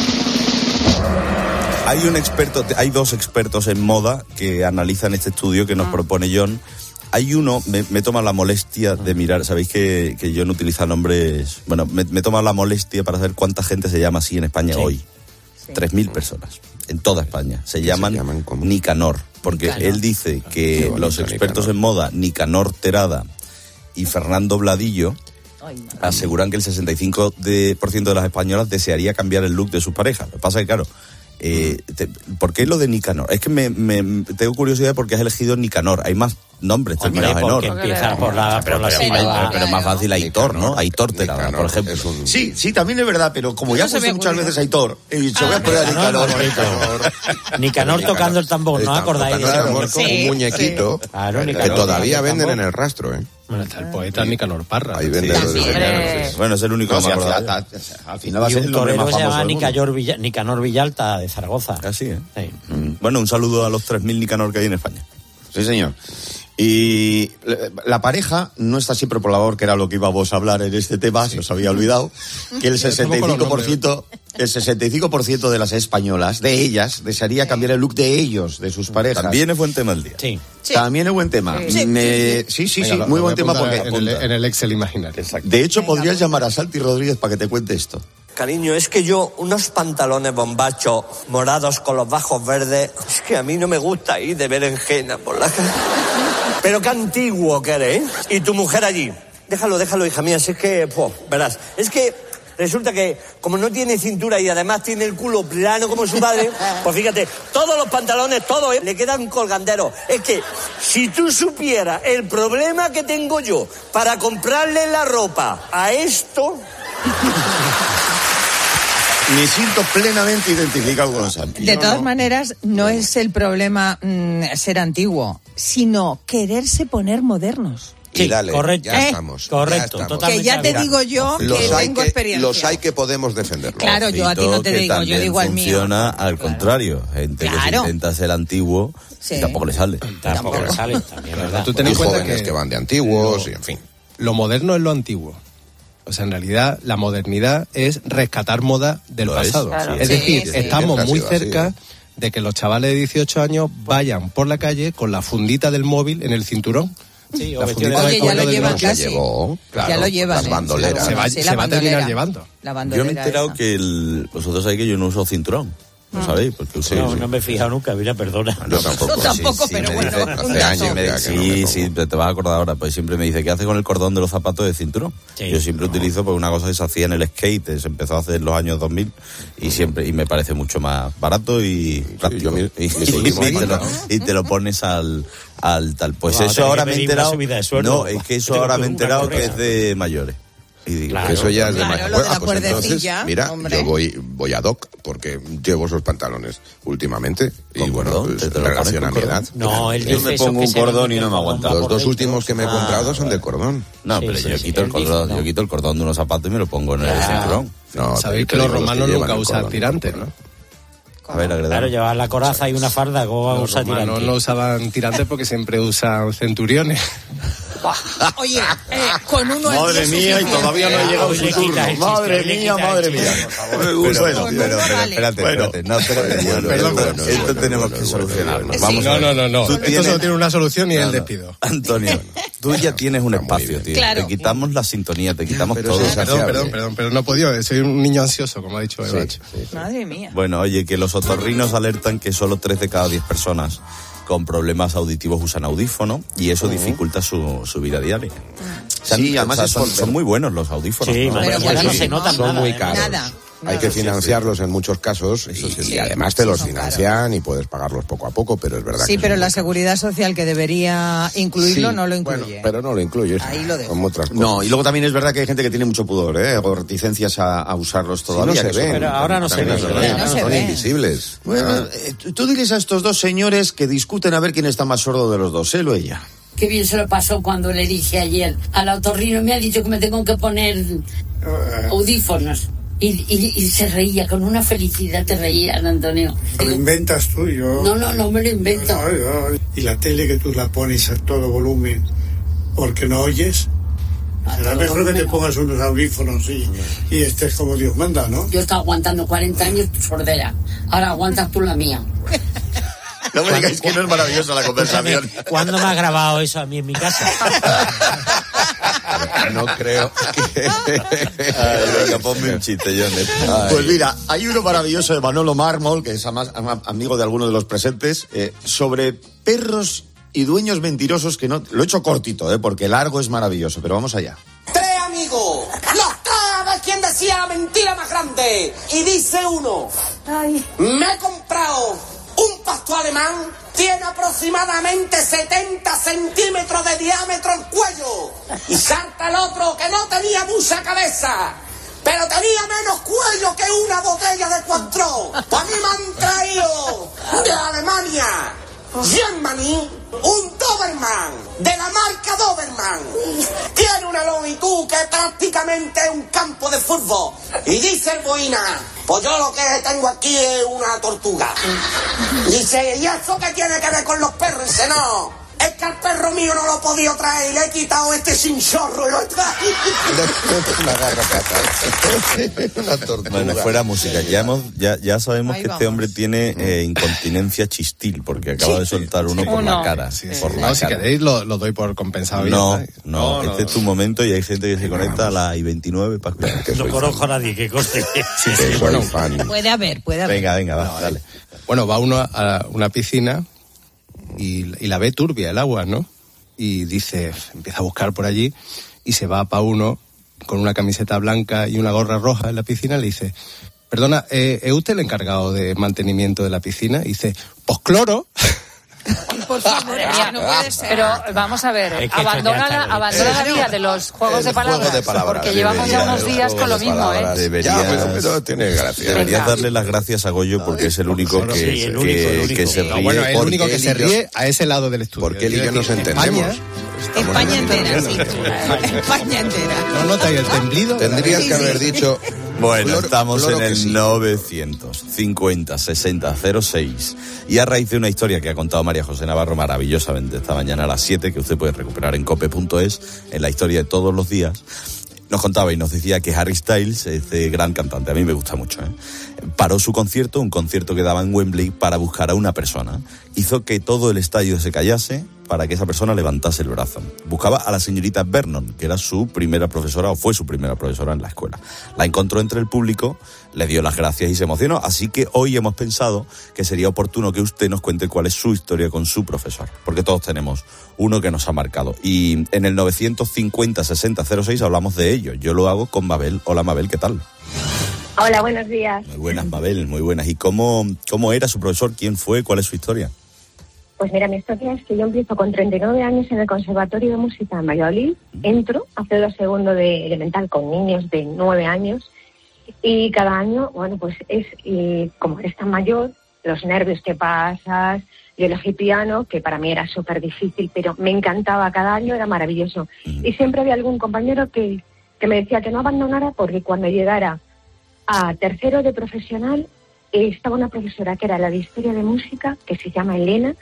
Hay un experto, hay dos expertos en moda que analizan este estudio que nos propone John. Hay uno, me, me toma la molestia de mirar, sabéis que, que John utiliza nombres, bueno, me, me toma la molestia para saber cuánta gente se llama así en España Sí. hoy. Tres mil personas, en toda España. Se llaman, llaman como? Nicanor, porque Nicanor. él dice que Qué bonito, los expertos Nicanor. en moda, Nicanor Terada y Fernando Bladillo, aseguran que el sesenta y cinco de- por ciento de las españolas desearía cambiar el look de sus parejas. Lo que pasa es que, claro, eh, te- ¿por qué lo de Nicanor? Es que me, me- tengo curiosidad porque has elegido Nicanor. Hay más nombres Hombre, terminados en porque or. empieza por la, por la Pero, sílaba. pero- pero es más fácil Aitor, ¿no? Aitor Terada, por ejemplo. Es un... Sí, sí, también es verdad, pero como ya No se he puesto ve muchas bonito. veces Aitor, he dicho, voy a poner a Nicanor, Nicanor. Nicanor tocando el tambor, ¿no Está acordáis de tocando eso? el tambor con un muñequito Claro, que Nicanor todavía tocando el venden en tambor. el rastro, ¿eh? Bueno, está el poeta Nicanor Parra. Ahí venden Sí, los sí, de- hombre. Bueno, es el único No, que si me al, acordaba. final, al final va a Y ser un el nombre torero más se famoso llama del mundo. Nicanor, Villa- Nicanor Villalta de Zaragoza. Así, ¿eh? Sí. Mm. Bueno, un saludo a los tres mil Nicanor que hay en España. Sí, señor. Y la pareja no está siempre por la labor, que era lo que íbamos a hablar en este tema, sí. Se os había olvidado, que el sesenta y cinco por ciento, el sesenta y cinco por ciento de las españolas, de ellas, desearía cambiar el look de ellos, de sus parejas. También es buen tema el día. Sí. Sí. También es buen tema. Sí, Me... sí, sí, Venga, sí lo, muy lo buen tema porque... En el, en el Excel imaginario. Exacto. De hecho, Venga, podrías llamar a Santi Rodríguez para que te cuente esto. Cariño, es que yo, unos pantalones bombachos morados con los bajos verdes, es que a mí no me gusta ir de berenjena por la calle. Pero qué antiguo que eres, ¿eh? Y tu mujer allí. Déjalo, déjalo, hija mía, si es que, pues, verás, es que resulta que como no tiene cintura y además tiene el culo plano como su padre, pues fíjate, todos los pantalones, todos, ¿eh? Le quedan colganderos. Es que si tú supieras el problema que tengo yo para comprarle la ropa a esto... Me siento plenamente identificado con Santi. De no, todas no. maneras, no es el problema mmm, ser antiguo, sino quererse poner modernos. Sí, y dale, correcto. ya ¿Eh? estamos. Correcto, ya estamos. totalmente. Que ya te digo yo los que hay tengo que, experiencia. Los hay que podemos defenderlo. Claro, yo a ti no te que digo, yo digo al mío. Funciona al Claro. contrario. Gente Claro. que se intenta ser antiguo Sí. y tampoco le sale. Tampoco le sale, también, ¿verdad? Tú ten Y en cuenta jóvenes que, que van de antiguos, lo, y en fin. Lo moderno es lo antiguo. O sea, en realidad, la modernidad es rescatar moda del Lo es, pasado. claro. Es Sí, decir, sí. estamos Siempre ha muy sido así, cerca ¿eh? de que los chavales de dieciocho años vayan por la calle con la fundita del móvil en el cinturón. Sí, o La vestido de fundita Oye, del ya lo móvil llevan del Ya casi. llevó, claro, Ya lo llevan. las ¿eh? bandoleras. Se va, Sí, se la va a terminar bandolera. llevando. La Yo bandolera me he enterado esa. que el, vosotros sabéis que yo no uso cinturón. ¿Lo sabéis? Porque uso, No, sí. no me he fijado nunca, mira, perdona. Yo tampoco. Yo tampoco, pero me bueno, dice- un hace dato. años Me- ya que sí, no me pongo. sí, te, te vas a acordar ahora, pues siempre me dice, ¿qué haces con el cordón de los zapatos de cinturón? Sí. Yo siempre No. utilizo pues una cosa que se hacía en el skate, se empezó a hacer en los años dos mil y siempre y me parece mucho más barato y práctico. yo mi- y, mis y últimos te lo, pantalones. y te lo pones al, al tal. Pues Vamos a eso tener ahora que me he pedir una enterado. subida de sueldo. No, es que eso Tengo ahora que me he una enterado que correa. es de mayores. Y digo, Claro. Que eso ya es de Claro, mayor. lo de la Ah, pues entonces, cuerdecilla, mira, hombre. yo voy, voy a Doc porque llevo esos pantalones últimamente y ¿Con bueno, cordón? pues, ¿Te- te en lo relación pones a mi con edad. No, él Yo dice me eso, pongo que un se cordón le y no me mete aguanta. el Los por dos dentro. últimos que me he Ah, comprado son de vale. cordón. No, Sí, pero sí, yo sí, quito el él dice, cordón, no. yo quito el cordón de unos zapatos y me lo pongo en el Ya. cinturón. No, Sabéis te que los digo los romanos llevan nunca el usan cordón. tirantes, ¿no? A ver, agredar. Claro, llevar la coraza y una farda, ¿cómo va a Los usar romanos tirante? no usaban tirantes porque siempre usan centuriones. Oye, eh, con uno al Madre día mía, y suficiente. todavía no ha llegado Hoy su le turno. quitas el chiste, Madre hoy le mía, quitas el madre chiste, mía. por favor. Pero, Pero, bueno, pero, pero, vale. espérate, Bueno. espérate. No, espérate. Bueno, Perdón, bueno, esto bueno, tenemos bueno, que solucionarlo. bueno, Vamos a No, ver. no, no, no. Tú Esto tienes- solo tiene una solución y es No, el no. despido. Antonio, tú ya tienes un Está muy espacio, bien. tío. Claro. Te quitamos la sintonía, te quitamos Pero todo. eso es Perdón, Saciable. perdón, perdón, pero no he podido. Soy un niño ansioso, como ha dicho Eva. Madre mía. Bueno, oye, que los otorrinos alertan que solo tres de cada diez personas con problemas auditivos usan audífono y eso dificulta su, su vida diaria. Se han- Sí, además o sea, es son, por- son muy buenos los audífonos. Sí, ¿no? madre Pero mía, ya no sí, se notan son nada, muy ¿eh? caros. Nada. Hay que financiarlos en muchos casos y, y además te sí, los son financian y puedes pagarlos poco a poco, pero es verdad Sí, que pero son la muy seguridad social que debería incluirlo Sí, no lo bueno, incluye. pero no lo incluyes. Ahí lo dejo. Como otras cosas. No, y luego también es verdad que hay gente que tiene mucho pudor, ¿eh? O reticencias a, a usarlos Sí, no todavía. se que son- ven. Pero ahora no se también ven, es ¿verdad? verdad. No se son ven. invisibles. Bueno, Ah. eh, tú- tú diles a estos dos señores que discuten a ver quién está más sordo de los dos, él o ella. Qué bien se lo pasó cuando le dije ayer al otorrino, me ha dicho que me tengo que poner audífonos. Y, y, y se reía, con una felicidad te reían, Antonio. Lo inventas tú, yo... No, no, no me lo invento. No, yo- Y la tele que tú la pones a todo volumen porque no oyes. Será mejor que te pongas unos audífonos y, y estés como Dios manda, ¿no? Yo estaba aguantando cuarenta años tu sordera. Ahora aguantas tú la mía. No me digáis que no es maravillosa la conversación. ¿Cuándo me has grabado eso a mí en mi casa? No creo que... Ay, venga, ponme un chiste, Jones. Ay. Pues mira, hay uno maravilloso de Manolo Mármol, que es ama- ama- amigo de alguno de los presentes, eh, sobre perros y dueños mentirosos que no... Lo he hecho cortito, eh, porque largo es maravilloso, pero vamos allá. Tres amigos, los tres a ver quién decía la mentira más grande. Y dice uno, me he comprado un pastor alemán, tiene aproximadamente setenta centímetros de diámetro el cuello. Y salta el otro que no tenía mucha cabeza, pero tenía menos cuello que una botella de Cointreau. Pues a mí me han traído de Alemania, Germany, un Doberman, de la marca Doberman. Tiene una longitud que prácticamente es un campo de fútbol. Y dice el boina, pues yo lo que tengo aquí es una tortuga. Dice, ¿y eso qué tiene que ver con los perros? Dice, no, Es que al perro mío no lo he podido traer, le he quitado este chinchorro y lo he traído. Una garrapata. Una tortuga. Bueno, fuera música. Ya, hemos, ya, ya sabemos Ahí que este vamos. hombre tiene eh, incontinencia chistil, porque acaba de soltar uno por Uno. la cara. Sí, por sí. la No, si cara. queréis lo, lo doy por compensado. y ya No, está. no, este es tu momento y hay gente que se conecta a las I veintinueve para escuchar. Que No soy conozco fan. a nadie que coste. Sí, sí, Que soy bueno, fan. Puede haber, puede haber. Venga, venga, va, dale. Bueno, va uno a una piscina y, y la ve turbia el agua, ¿no? Y dice, empieza a buscar por allí y se va para uno con una camiseta blanca y una gorra roja en la piscina y le dice, perdona, eh, ¿es usted el encargado de mantenimiento de la piscina? Y dice, pues cloro. Por favor, ya no puede ser. Pero vamos a ver, Es que esto abandona, ya está la, bien. abandona la vía de los juegos El de palabras, juego de palabras, porque llevamos ya debería, unos el días juego con lo de mismo, palabras, ¿eh? Deberías, Ya, pero, pero tiene gracia. deberías Venga. darle las gracias a Goyo porque es el único que, Sí, el único, que, el único. que se No, ríe. bueno, el porque único que él se y yo- ríe a ese lado del estudio. Porque él y yo Quiero nos decir, entendemos. España, Estamos España en el entera, mismo sí. nivel. España entera. ¿no notáis el temblido? Tendrías Sí, que sí. haber dicho... Bueno, Flor- estamos Floro en que el sí. novecientos cincuenta sesenta cero seis y a raíz de una historia que ha contado María José Navarro maravillosamente esta mañana a las siete, que usted puede recuperar en cope punto es, en la historia de todos los días, nos contaba y nos decía que Harry Styles, este gran cantante, a mí me gusta mucho, ¿eh? paró su concierto, un concierto que daba en Wembley, para buscar a una persona. Hizo que todo el estadio se callase para que esa persona levantase el brazo. Buscaba a la señorita Vernon, que era su primera profesora, o fue su primera profesora en la escuela. La encontró entre el público, le dio las gracias y se emocionó, así que hoy hemos pensado que sería oportuno que usted nos cuente cuál es su historia con su profesor, porque todos tenemos uno que nos ha marcado. Y en el novecientos cincuenta sesenta cero seis hablamos de ello. Yo lo hago con Mabel. Hola Mabel, ¿qué tal? Hola, buenos días. Muy buenas, Mabel, muy buenas. ¿Y cómo, cómo era su profesor? ¿Quién fue? ¿Cuál es su historia? Pues mira, mi historia es que yo empiezo con treinta y nueve años en el Conservatorio de Música en Valladolid. Entro, hace dos segundos de elemental con niños de nueve años. Y cada año, bueno, pues es eh, como eres tan mayor, los nervios que pasas. Yo elegí piano, que para mí era súper difícil, pero me encantaba. Cada año era maravilloso. Y siempre había algún compañero que, que me decía que no abandonara, porque cuando llegara a tercero de profesional, eh, estaba una profesora que era la de Historia de Música, que se llama Elena,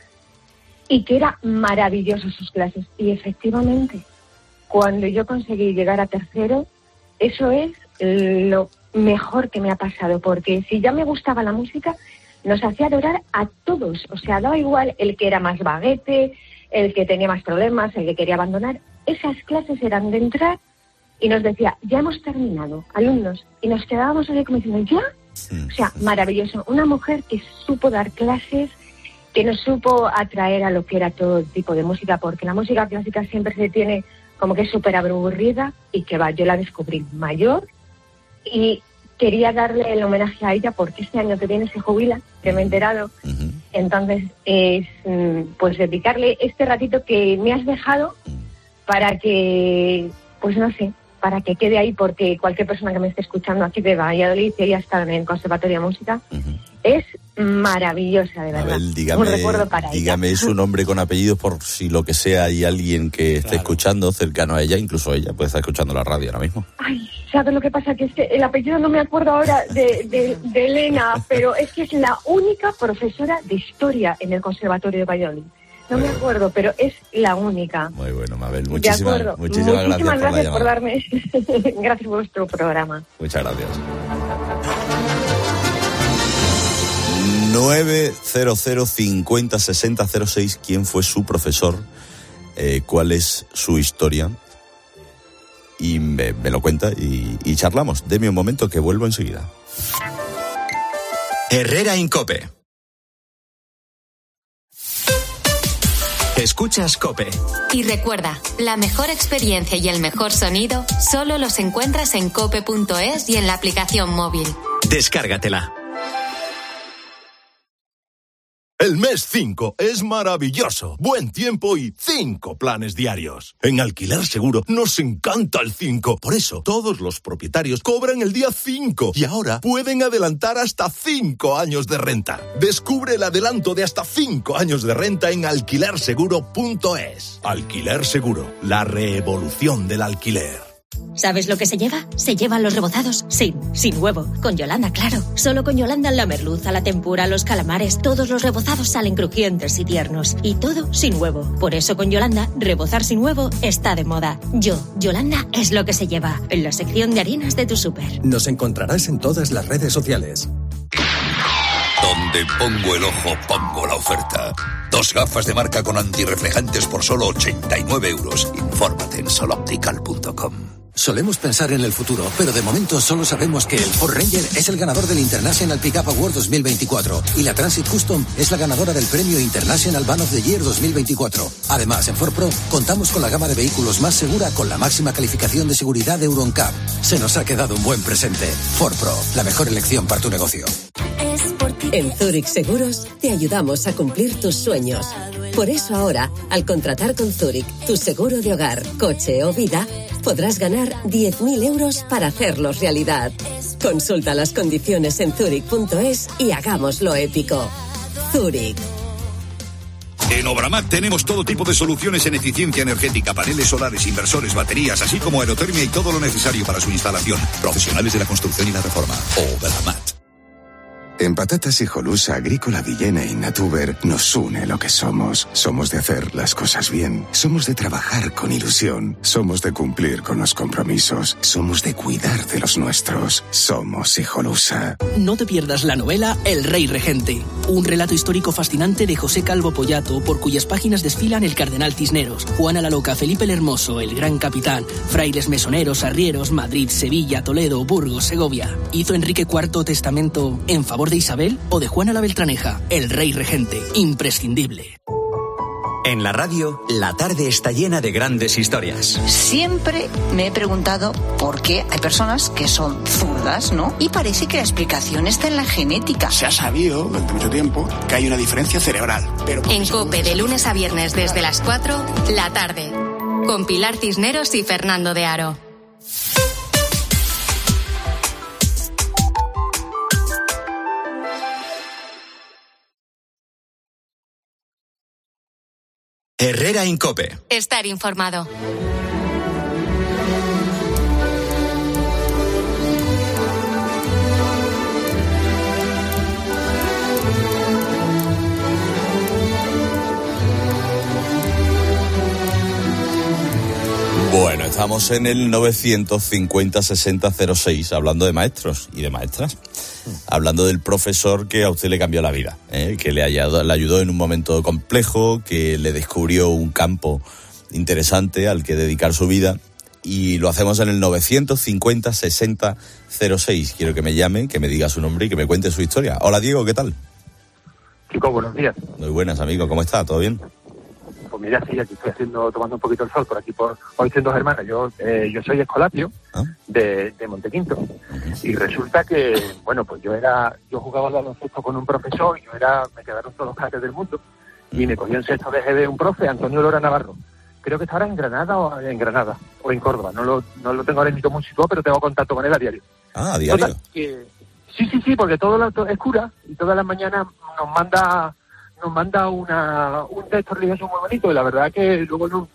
y que era maravilloso sus clases. Y efectivamente, cuando yo conseguí llegar a tercero, eso es lo mejor que me ha pasado, porque si ya me gustaba la música, nos hacía adorar a todos. O sea, daba igual el que era más vaguete, el que tenía más problemas, el que quería abandonar. Esas clases eran de entrar y nos decía, ya hemos terminado, alumnos. Y nos quedábamos así como diciendo, ¿ya? O sea, maravilloso. Una mujer que supo dar clases, que nos supo atraer a lo que era todo tipo de música, porque la música clásica siempre se tiene como que es súper aburrida, y que va, yo la descubrí mayor y quería darle el homenaje a ella porque este año que viene se jubila, que me he enterado. Entonces, es pues dedicarle este ratito que me has dejado para que, pues no sé, para que quede ahí, porque cualquier persona que me esté escuchando aquí de Valladolid, que ella ha estado en el Conservatorio de Música, es maravillosa, de verdad. Mabel, dígame, Un recuerdo para dígame ella. su nombre con apellidos por si lo que sea hay alguien que esté escuchando cercano a ella, incluso ella puede estar escuchando la radio ahora mismo. Ay, ¿sabes lo que pasa? Que es que el apellido no me acuerdo ahora de, de, de Elena, pero es que es la única profesora de historia en el Conservatorio de Valladolid. No me acuerdo, pero es la única. Muy bueno, Mabel, De muchísimas, acuerdo. muchísimas, Muchísimas gracias, gracias por por la llamada. darme. Gracias por vuestro programa. Muchas gracias. nueve cero cero cincuenta sesenta cero seis. ¿Quién fue su profesor? Eh, ¿Cuál es su historia? Y me, me lo cuenta y, y charlamos. Deme un momento que vuelvo enseguida. Herrera Incope. Escuchas Cope. Y recuerda, la mejor experiencia y el mejor sonido solo los encuentras en cope punto es y en la aplicación móvil. Descárgatela. El mes cinco es maravilloso, buen tiempo y cinco planes diarios. En Alquiler Seguro nos encanta el cinco, por eso todos los propietarios cobran el día cinco y ahora pueden adelantar hasta cinco años de renta. Descubre el adelanto de hasta cinco años de renta en alquiler seguro punto es. Alquiler Seguro, la revolución del alquiler. ¿Sabes lo que se lleva? Se llevan los rebozados sin, sin huevo. Con Yolanda, claro. Solo con Yolanda la merluza, la tempura, los calamares, todos los rebozados salen crujientes y tiernos. Y todo sin huevo. Por eso con Yolanda, rebozar sin huevo está de moda. Yo, Yolanda, es lo que se lleva. En la sección de harinas de tu súper. Nos encontrarás en todas las redes sociales. Donde pongo el ojo, pongo la oferta. Dos gafas de marca con antirreflejantes por solo ochenta y nueve euros. Infórmate en soloptical punto com. Solemos pensar en el futuro, pero de momento solo sabemos que el Ford Ranger es el ganador del International Pickup Award dos mil veinticuatro y la Transit Custom es la ganadora del premio International Van of the Year dos mil veinticuatro. Además, en Ford Pro contamos con la gama de vehículos más segura con la máxima calificación de seguridad de Euro N C A P. Se nos ha quedado un buen presente. Ford Pro, la mejor elección para tu negocio. En Zurich Seguros te ayudamos a cumplir tus sueños. Por eso ahora, al contratar con Zurich tu seguro de hogar, coche o vida, podrás ganar diez mil euros para hacerlos realidad. Consulta las condiciones en zurich punto es y hagámoslo épico. Zurich. En Obramat tenemos todo tipo de soluciones en eficiencia energética, paneles solares, inversores, baterías, así como aerotermia y todo lo necesario para su instalación. Profesionales de la construcción y la reforma. Obramat. En Patatas Hijolusa, Agrícola Villena y Natuber nos une lo que somos. Somos de hacer las cosas bien. Somos de trabajar con ilusión. Somos de cumplir con los compromisos. Somos de cuidar de los nuestros. Somos Hijolusa. No te pierdas la novela El Rey Regente, un relato histórico fascinante de José Calvo Pollato, por cuyas páginas desfilan el Cardenal Cisneros, Juana la Loca, Felipe el Hermoso, el Gran Capitán, frailes mesoneros, arrieros, Madrid, Sevilla, Toledo, Burgos, Segovia. ¿Hizo Enrique cuarto testamento en favor de Isabel o de Juana la Beltraneja? El Rey Regente, imprescindible. En la radio, la tarde está llena de grandes historias. Siempre me he preguntado por qué hay personas que son zurdas, ¿no? Y parece que la explicación está en la genética. Se ha sabido durante mucho tiempo que hay una diferencia cerebral. Pero en COPE, de lunes a viernes desde las cuatro, la tarde. Con Pilar Cisneros y Fernando de Aro. Herrera en COPE. Estar informado. Bueno, estamos en el novecientos cincuenta sesenta cero seis, hablando de maestros y de maestras. Hablando del profesor que a usted le cambió la vida, ¿eh? que le, ayudó, le ayudó en un momento complejo, que le descubrió un campo interesante al que dedicar su vida. Y lo hacemos en el novecientos cincuenta sesenta cero seis. Quiero que me llame, que me diga su nombre y que me cuente su historia. Hola, Diego, ¿qué tal? Chicos, buenos días. Muy buenas, amigo. ¿Cómo está? ¿Todo bien? Pues mira, sí, aquí estoy haciendo, tomando un poquito el sol por aquí, por hoy siendo dos hermanas. Yo eh, yo soy escolapio ¿Ah? de, de Montequinto. Uh-huh. Y resulta que, bueno, pues yo era, yo jugaba al baloncesto con un profesor y yo era, me quedaron todos los caras del mundo. Y me cogió en sexto de G B un profe, Antonio Lora Navarro. Creo que está ahora en Granada o en Granada, o en Córdoba. No lo, no lo tengo ahora mismo muy situado, pero tengo contacto con él a diario. Ah, a diario. Total, que, sí, sí, sí, porque todo lo, es cura y todas las mañanas nos manda... nos manda una un texto religioso muy bonito y la verdad que luego lo,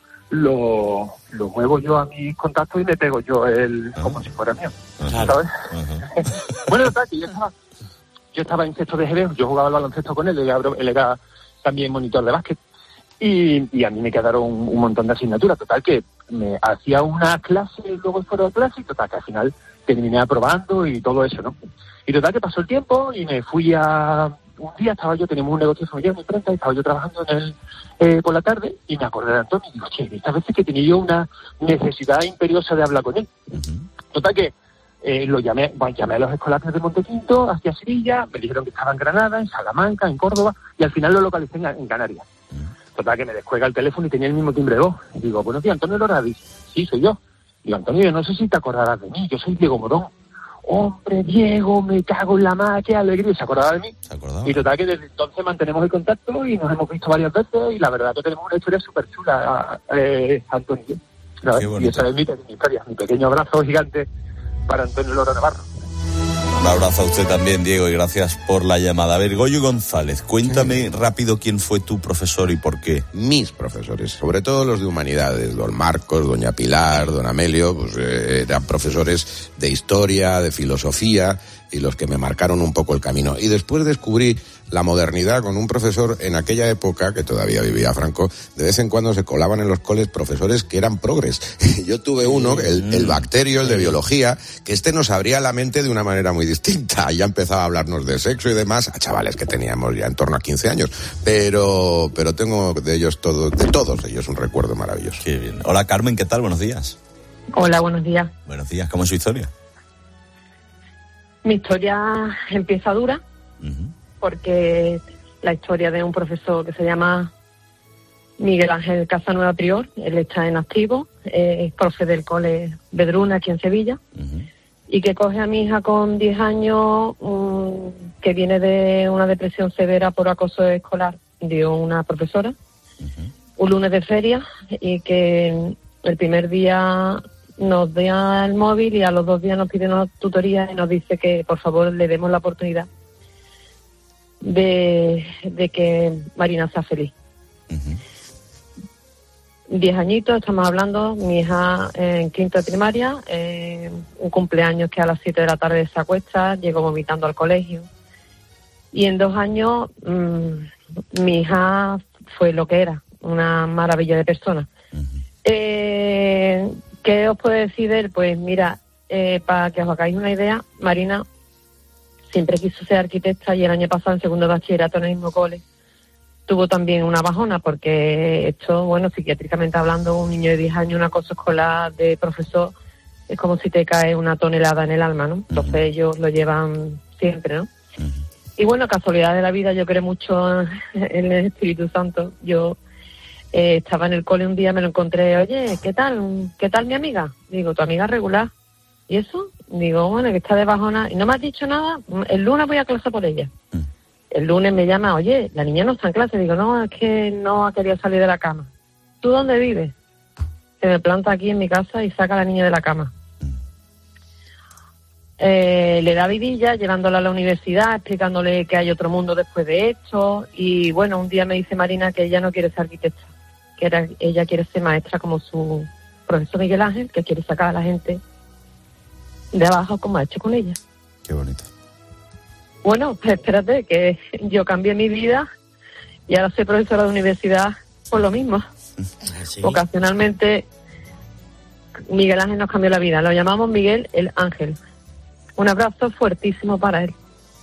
lo, lo muevo yo a mis contactos y me pego yo el uh-huh. como si fuera mío, uh-huh. ¿sabes? Uh-huh. Bueno, total, que yo estaba, yo estaba en sexto de G B, yo jugaba al baloncesto con él, él era, él era también monitor de básquet y, y a mí me quedaron un, un montón de asignaturas, total que me hacía una clase y luego fuera de clase y total que al final terminé aprobando y todo eso, ¿no? Y total que pasó el tiempo y me fui a... Un día estaba yo, teníamos un negocio familiar en mi imprenta y estaba yo trabajando en el, eh, por la tarde y me acordé de Antonio y digo, che, esta vez que tenía yo una necesidad imperiosa de hablar con él. Uh-huh. Total que eh, lo llamé, bueno, llamé a los escolapios de Montequinto, hacia Sevilla, me dijeron que estaba en Granada, en Salamanca, en Córdoba y al final lo localicé en, en Canarias. Uh-huh. Total que me descuelga el teléfono y tenía el mismo timbre de voz. Y digo, buenos días, Antonio Lora. Dice, sí, soy yo. Digo, Antonio, yo no sé si te acordarás de mí, yo soy Diego Morón. Hombre, Diego, me cago en la mar, qué alegría. Y se acordaba de mí. ¿Se acordaba? Y total que desde entonces mantenemos el contacto y nos hemos visto varias veces y la verdad que tenemos una historia súper chula, eh, Antonio. ¿Sabes? Y esa es mi, mi historia, mi pequeño abrazo gigante para Antonio Lora Navarro. Un abrazo a usted también, Diego, y gracias por la llamada. A ver, Goyo González, cuéntame rápido quién fue tu profesor y por qué. Mis profesores, sobre todo los de humanidades, don Marcos, doña Pilar, don Amelio, pues eh, eran profesores de historia, de filosofía, y los que me marcaron un poco el camino. Y después descubrí la modernidad con un profesor en aquella época, que todavía vivía Franco, de vez en cuando se colaban en los coles profesores que eran progres. Yo tuve uno, el, el bacterio, el de biología, que este nos abría la mente de una manera muy distinta. Ya empezaba a hablarnos de sexo y demás, a chavales que teníamos ya en torno a quince años. Pero, pero tengo de ellos todo, de todos ellos un recuerdo maravilloso. Qué bien. Hola, Carmen, ¿qué tal? Buenos días. Hola, buenos días. Buenos días, ¿cómo es su historia? Mi historia empieza dura, uh-huh. porque la historia de un profesor que se llama Miguel Ángel Casanueva Prior, él está en activo, es profe del cole Bedruna aquí en Sevilla, uh-huh. y que coge a mi hija con diez años, um, que viene de una depresión severa por acoso escolar, dio una profesora, uh-huh. un lunes de feria, y que el primer día nos da el móvil y a los dos días nos pide una tutoría y nos dice que por favor le demos la oportunidad de, de que Marina sea feliz. Uh-huh. Diez añitos, estamos hablando, mi hija en quinto de primaria, eh, un cumpleaños que a las siete de la tarde se acuesta, llegó vomitando al colegio. Y en dos años mmm, mi hija fue lo que era, una maravilla de persona. Uh-huh. Eh... ¿Qué os puedo decir de él? Pues mira, eh, para que os hagáis una idea, Marina siempre quiso ser arquitecta y el año pasado en segundo de bachillerato en el mismo cole tuvo también una bajona porque esto, bueno, psiquiátricamente hablando, un niño de diez años, un acoso escolar de profesor, es como si te cae una tonelada en el alma, ¿no? Entonces uh-huh. ellos lo llevan siempre, ¿no? Uh-huh. Y bueno, casualidad de la vida, yo creo mucho en el Espíritu Santo. Yo Eh, estaba en el cole un día, me lo encontré, oye, ¿qué tal? ¿Qué tal mi amiga? Digo, tu amiga regular. ¿Y eso? Digo, bueno, que está de bajona. ¿Y no me has dicho nada? El lunes voy a clase por ella. Mm. El lunes me llama, oye, la niña no está en clase. Digo, no, es que no ha querido salir de la cama. ¿Tú dónde vives? Se me planta aquí en mi casa y saca a la niña de la cama. Mm. Eh, le da vidilla, llevándola a la universidad, explicándole que hay otro mundo después de esto. Y bueno, un día me dice Marina que ella no quiere ser arquitecta, que era, ella quiere ser maestra como su profesor Miguel Ángel, que quiere sacar a la gente de abajo como ha hecho con ella. Qué bonito. Bueno, pues espérate, que yo cambié mi vida y ahora soy profesora de universidad por lo mismo. ¿Sí? Ocasionalmente Miguel Ángel nos cambió la vida, lo llamamos Miguel el Ángel. Un abrazo fuertísimo para él.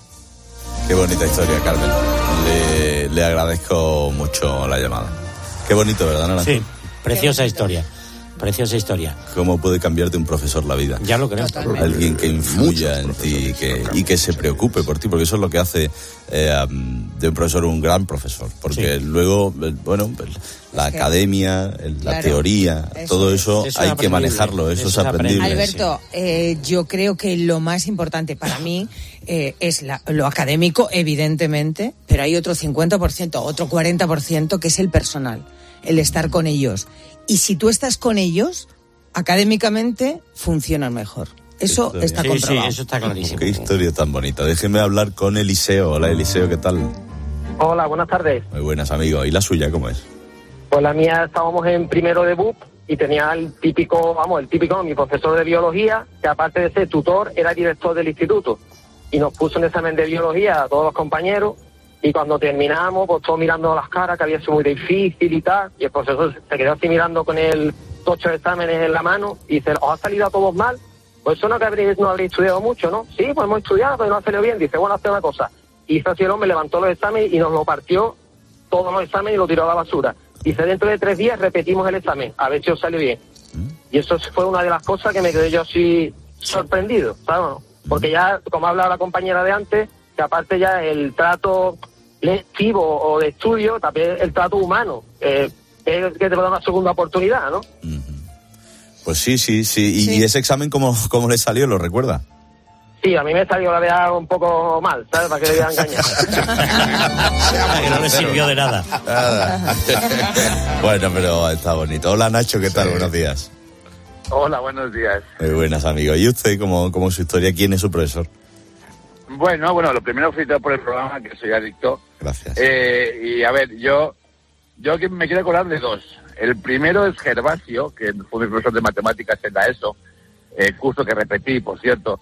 Qué bonita historia, Carmen. Le, le agradezco mucho la llamada. Qué bonito, ¿verdad, Naranjo? Sí, preciosa historia. Preciosa historia. ¿Cómo puede cambiarte un profesor la vida? Ya lo creo. Totalmente. Alguien que influya en ti que, y que se preocupe por ti, porque eso es lo que hace eh, de un profesor un gran profesor. Porque sí. luego, bueno, la es que, academia, la claro, teoría, eso, todo eso, eso hay que manejarlo, eso, eso es aprendible. Alberto, sí. eh, yo creo que lo más importante para mí eh, es la, lo académico, evidentemente, pero hay otro cincuenta por ciento, otro cuarenta por ciento que es el personal, el estar con ellos. Y si tú estás con ellos, académicamente funcionan mejor. Eso está comprobado. Sí, eso está clarísimo. Qué historia tan bonita. Déjeme hablar con Eliseo. Hola, Eliseo, ¿qué tal? Hola, buenas tardes. Muy buenas, amigo. ¿Y la suya cómo es? Pues la mía, estábamos en primero de B U P y tenía el típico, vamos, el típico, mi profesor de biología, que aparte de ser tutor, era director del instituto. Y nos puso un examen de biología a todos los compañeros. Y cuando terminamos, pues todos mirando las caras, que había sido muy difícil y tal, y el profesor se quedó así mirando con el tocho de exámenes en la mano, y dice, ¿os ha salido a todos mal? Pues eso no que habréis, no habréis estudiado mucho, ¿no? Sí, pues hemos estudiado, pero no ha salido bien. Dice, bueno, hace una cosa. Hizo así el hombre, levantó los exámenes y nos lo partió, todos los exámenes, y lo tiró a la basura. Dice, dentro de tres días repetimos el examen, a ver si os salió bien. Y eso fue una de las cosas que me quedé yo así sorprendido, ¿sabes? Porque ya, como ha hablado la compañera de antes, que aparte ya el trato lectivo o de estudio, también el trato humano, eh, que te da una segunda oportunidad, ¿no? Pues sí, sí, sí. ¿Y, sí. ¿Y ese examen cómo, cómo le salió? ¿Lo recuerda? Sí, a mí me salió la verdad un poco mal, ¿sabes? Para que le voy a engañar. Que no le sirvió de nada. Nada. Bueno, pero está bonito. Hola, Nacho, ¿qué tal? Sí. Buenos días. Hola, buenos días. Muy buenas, amigo. ¿Y usted, cómo, cómo es su historia? ¿Quién es su profesor? bueno, bueno, lo primero felicitar por el programa, que soy adicto. Gracias. Eh, y a ver, yo, yo que me quiero acordar de dos. El primero es Gervasio, que fue mi profesor de matemáticas en la ESO, eh, curso que repetí, por cierto.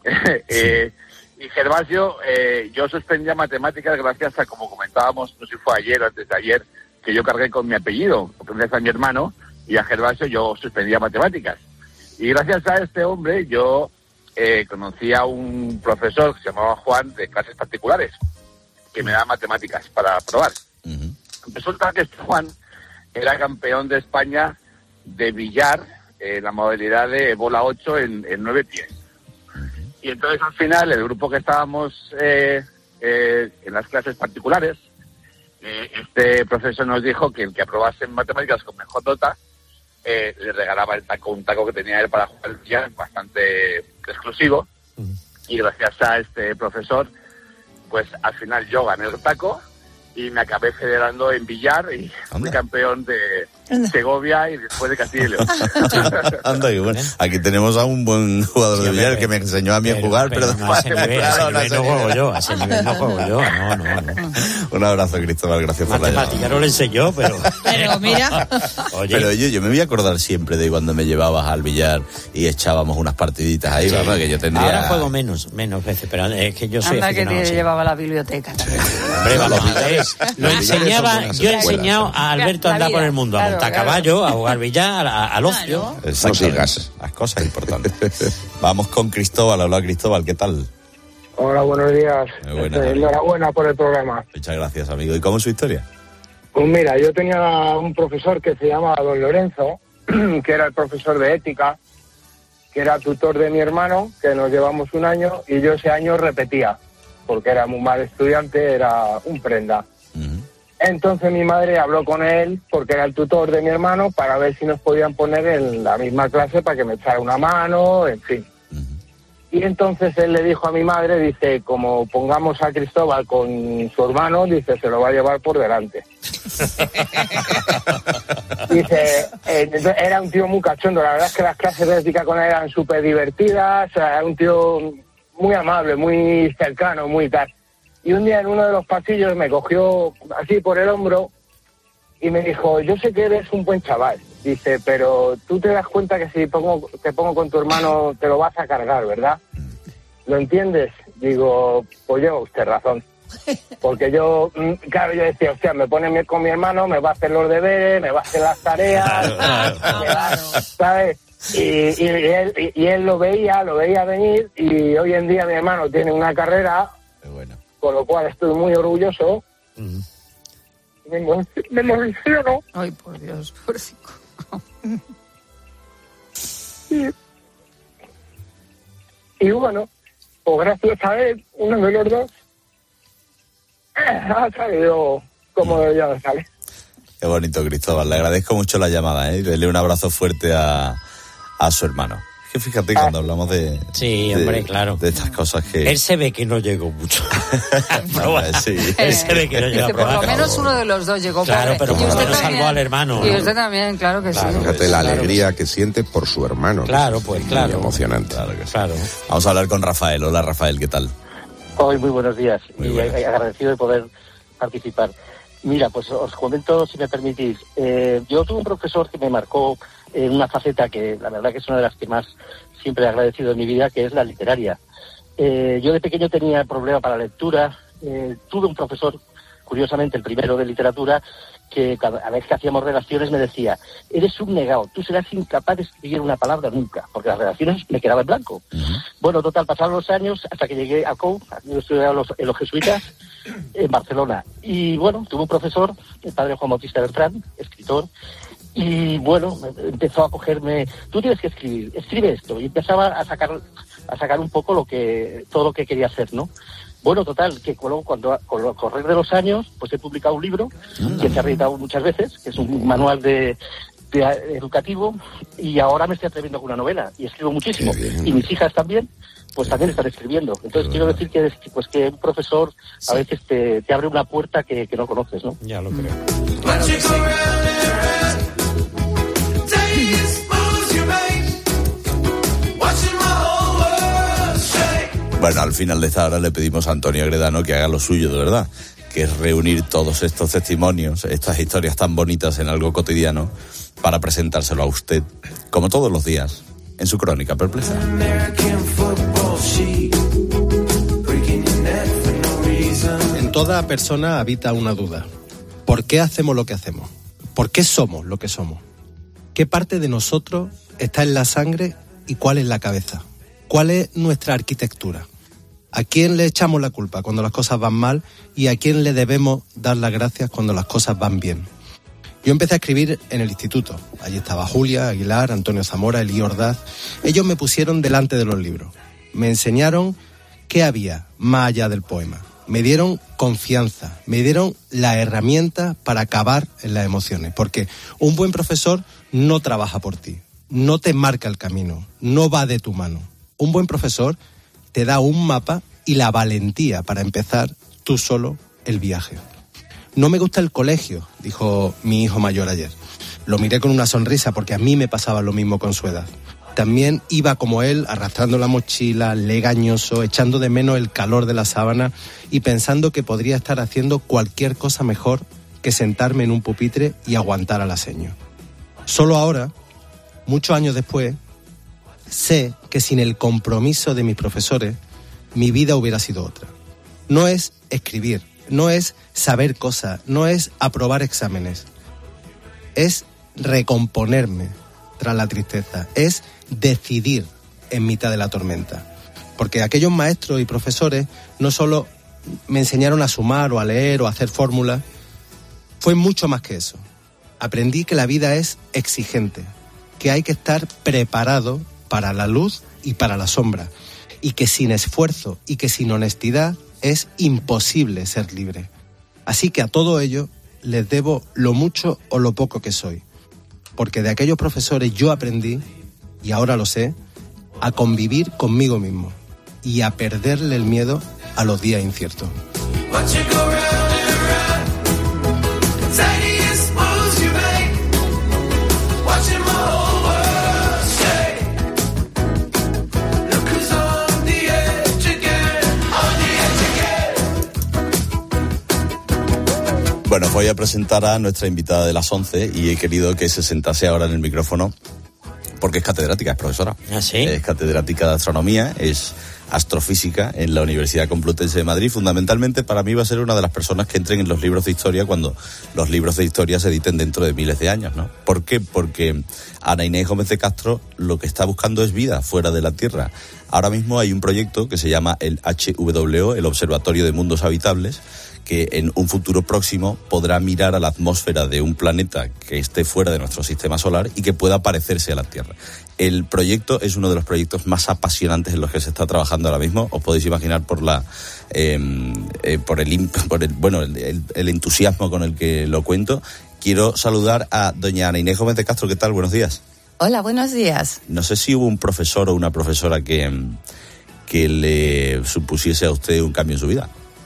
eh, y Gervasio, eh, yo suspendía matemáticas gracias a, como comentábamos, no sé si fue ayer o antes de ayer, que yo cargué con mi apellido, porque gracias a mi hermano y a Gervasio yo suspendía matemáticas. Y gracias a este hombre yo eh, conocí a un profesor que se llamaba Juan, de clases particulares, que me daba matemáticas para probar. Uh-huh. Resulta que este Juan era campeón de España de billar, eh, la modalidad de bola ocho en, en nueve pies. Uh-huh. Y entonces al final el grupo que estábamos eh, eh, en las clases particulares, eh, este profesor nos dijo que el que aprobase en matemáticas con mejor nota eh, le regalaba el taco, un taco que tenía él para jugar el billar, bastante exclusivo. Uh-huh. Y gracias a este profesor, pues al final yo gané el taco y me acabé federando en billar y fui campeón de Segovia y después de Castilla y León. Anda, que bueno. Aquí tenemos a un buen jugador sí, de billar que me enseñó a mí pero, a jugar, pero, pero no, a ese nivel, a ese nivel no juego yo, a ese nivel no juego yo, no, no, no. Un abrazo, Cristóbal, gracias por la llamada. Matemática no le enseñó, pero... Pero mira... Oye. Pero yo, yo me voy a acordar siempre de cuando me llevabas al billar y echábamos unas partiditas ahí, sí. ¿verdad? Que yo tendría... Ahora juego menos, menos veces, pero es que yo soy Anda aficionado. que te sí. llevaba la biblioteca. Sí. Hombre, vamos a ver. Lo enseñaba, yo he enseñado a Alberto a andar por el mundo, a montar claro, caballo, claro. a jugar billar, a, al ocio. No sigas, las cosas importantes. Vamos con Cristóbal, hola Cristóbal, ¿qué tal? Hola, buenos días. Buenas, este, enhorabuena por el programa. Muchas gracias, amigo. ¿Y cómo es su historia? Pues mira, yo tenía un profesor que se llamaba Don Lorenzo, que era el profesor de ética, que era tutor de mi hermano, que nos llevamos un año, y yo ese año repetía, porque era muy mal estudiante, era un prenda. Uh-huh. Entonces mi madre habló con él, porque era el tutor de mi hermano, para ver si nos podían poner en la misma clase para que me echara una mano, en fin. Uh-huh. Y entonces él le dijo a mi madre, dice, como pongamos a Cristóbal con su hermano, dice, se lo va a llevar por delante. Dice, eh, era un tío muy cachondo, la verdad es que las clases de ética con él eran súper divertidas, era un tío muy amable, muy cercano, muy tal. Y un día en uno de los pasillos me cogió así por el hombro y me dijo, yo sé que eres un buen chaval, dice, pero tú te das cuenta que si pongo, te pongo con tu hermano te lo vas a cargar, ¿verdad? ¿Lo entiendes? Digo, pues lleva usted razón. Porque yo, claro, yo decía, hostia, me pone con mi hermano, me va a hacer los deberes, me va a hacer las tareas, me va, ¿sabes? Y, y, él, y, y él lo veía, lo veía venir, y hoy en día mi hermano tiene una carrera, bueno. Con lo cual estoy muy orgulloso. Uh-huh. Me, me emociono. Ay, por Dios, pobrecito. y, y bueno, pues gracias a él, uno de los dos, ha salido como ya sale. Qué bonito, Cristóbal. Le agradezco mucho la llamada, ¿eh? Dele un abrazo fuerte a, a su hermano. Es que fíjate cuando ah. hablamos de... Sí, de, hombre, claro. De estas cosas que... Él se ve que no llegó mucho. no, sí. Él se ve que no llegó. Por lo menos uno de los dos llegó. Claro, pero por lo menos también, salvó al hermano. Y usted también, claro que claro, sí. Fíjate la alegría claro. que siente por su hermano. Claro, pues, claro. Muy emocionante. Claro que sí. Claro. Vamos a hablar con Rafael. Hola, Rafael, ¿qué tal? Hoy muy buenos días. Muy y buenas. agradecido de poder participar. Mira, pues os comento, si me permitís. Eh, yo tuve un profesor que me marcó en una faceta que la verdad que es una de las que más siempre he agradecido en mi vida, que es la literaria. Eh, yo de pequeño tenía problema para la lectura. Eh, tuve un profesor, curiosamente el primero de literatura, que cada vez que hacíamos redacciones me decía, eres un negado, tú serás incapaz de escribir una palabra nunca, porque las redacciones me quedaba en blanco. Uh-huh. Bueno, total, pasaron los años hasta que llegué a C O U, yo estudié en los, en los jesuitas, en Barcelona. Y bueno, tuve un profesor, el padre Juan Bautista Bertrán, escritor, y bueno, empezó a cogerme, tú tienes que escribir, escribe esto, y empezaba a sacar a sacar un poco lo que todo lo que quería hacer, ¿no? Bueno, total, que cuando, cuando con el correr de los años, pues he publicado un libro, que se ha reeditado muchas veces, que es un manual de, de educativo, y ahora me estoy atreviendo con una novela, y escribo muchísimo, y mis hijas también, pues también están escribiendo. Entonces quiero decir que pues que un profesor a veces te, te abre una puerta que, que no conoces, ¿no? Ya lo creo. Claro que sí. Bueno, al final de esta hora le pedimos a Antonio Agredano que haga lo suyo, de verdad, que es reunir todos estos testimonios, estas historias tan bonitas en algo cotidiano, para presentárselo a usted, como todos los días, en su Crónica Perpleja. En toda persona habita una duda. ¿Por qué hacemos lo que hacemos? ¿Por qué somos lo que somos? ¿Qué parte de nosotros está en la sangre y cuál en la cabeza? ¿Cuál es nuestra arquitectura? ¿A quién le echamos la culpa cuando las cosas van mal y a quién le debemos dar las gracias cuando las cosas van bien? Yo empecé a escribir en el instituto. Allí estaba Julia, Aguilar, Antonio Zamora, Elí Ordaz. Ellos me pusieron delante de los libros. Me enseñaron qué había más allá del poema. Me dieron confianza, me dieron la herramienta para acabar en las emociones. Porque un buen profesor no trabaja por ti, no te marca el camino, no va de tu mano. Un buen profesor te da un mapa y la valentía para empezar tú solo el viaje. No me gusta el colegio, dijo mi hijo mayor ayer. Lo miré con una sonrisa porque a mí me pasaba lo mismo con su edad. También iba como él, arrastrando la mochila, legañoso, echando de menos el calor de la sábana y pensando que podría estar haciendo cualquier cosa mejor que sentarme en un pupitre y aguantar al aceño. Solo ahora, muchos años después, sé que sin el compromiso de mis profesores, mi vida hubiera sido otra. No es escribir, no es saber cosas, no es aprobar exámenes. Es recomponerme tras la tristeza, es decidir en mitad de la tormenta. Porque aquellos maestros y profesores no solo me enseñaron a sumar o a leer o a hacer fórmulas, fue mucho más que eso. Aprendí que la vida es exigente, que hay que estar preparado para la luz y para la sombra, y que sin esfuerzo y que sin honestidad es imposible ser libre. Así que a todo ello les debo lo mucho o lo poco que soy, porque de aquellos profesores yo aprendí, y ahora lo sé, a convivir conmigo mismo y a perderle el miedo a los días inciertos. Bueno, voy a presentar a nuestra invitada de las once y he querido que se sentase ahora en el micrófono porque es catedrática, es profesora. ¿Ah, sí? Es catedrática de astronomía, es astrofísica en la Universidad Complutense de Madrid. Fundamentalmente para mí va a ser una de las personas que entren en los libros de historia cuando los libros de historia se editen dentro de miles de años, ¿no? ¿Por qué? Porque Ana Inés Gómez de Castro lo que está buscando es vida fuera de la Tierra. Ahora mismo hay un proyecto que se llama el H W O, el Observatorio de Mundos Habitables, que en un futuro próximo podrá mirar a la atmósfera de un planeta que esté fuera de nuestro sistema solar y que pueda parecerse a la Tierra. El proyecto es uno de los proyectos más apasionantes en los que se está trabajando ahora mismo. Os podéis imaginar por la eh, eh, por el por el bueno el, el, el entusiasmo con el que lo cuento. Quiero saludar a doña Ana Inés Gómez de Castro. ¿Qué tal? Buenos días. Hola, buenos días. No sé si hubo un profesor o una profesora que que le supusiese a usted un cambio en su vida.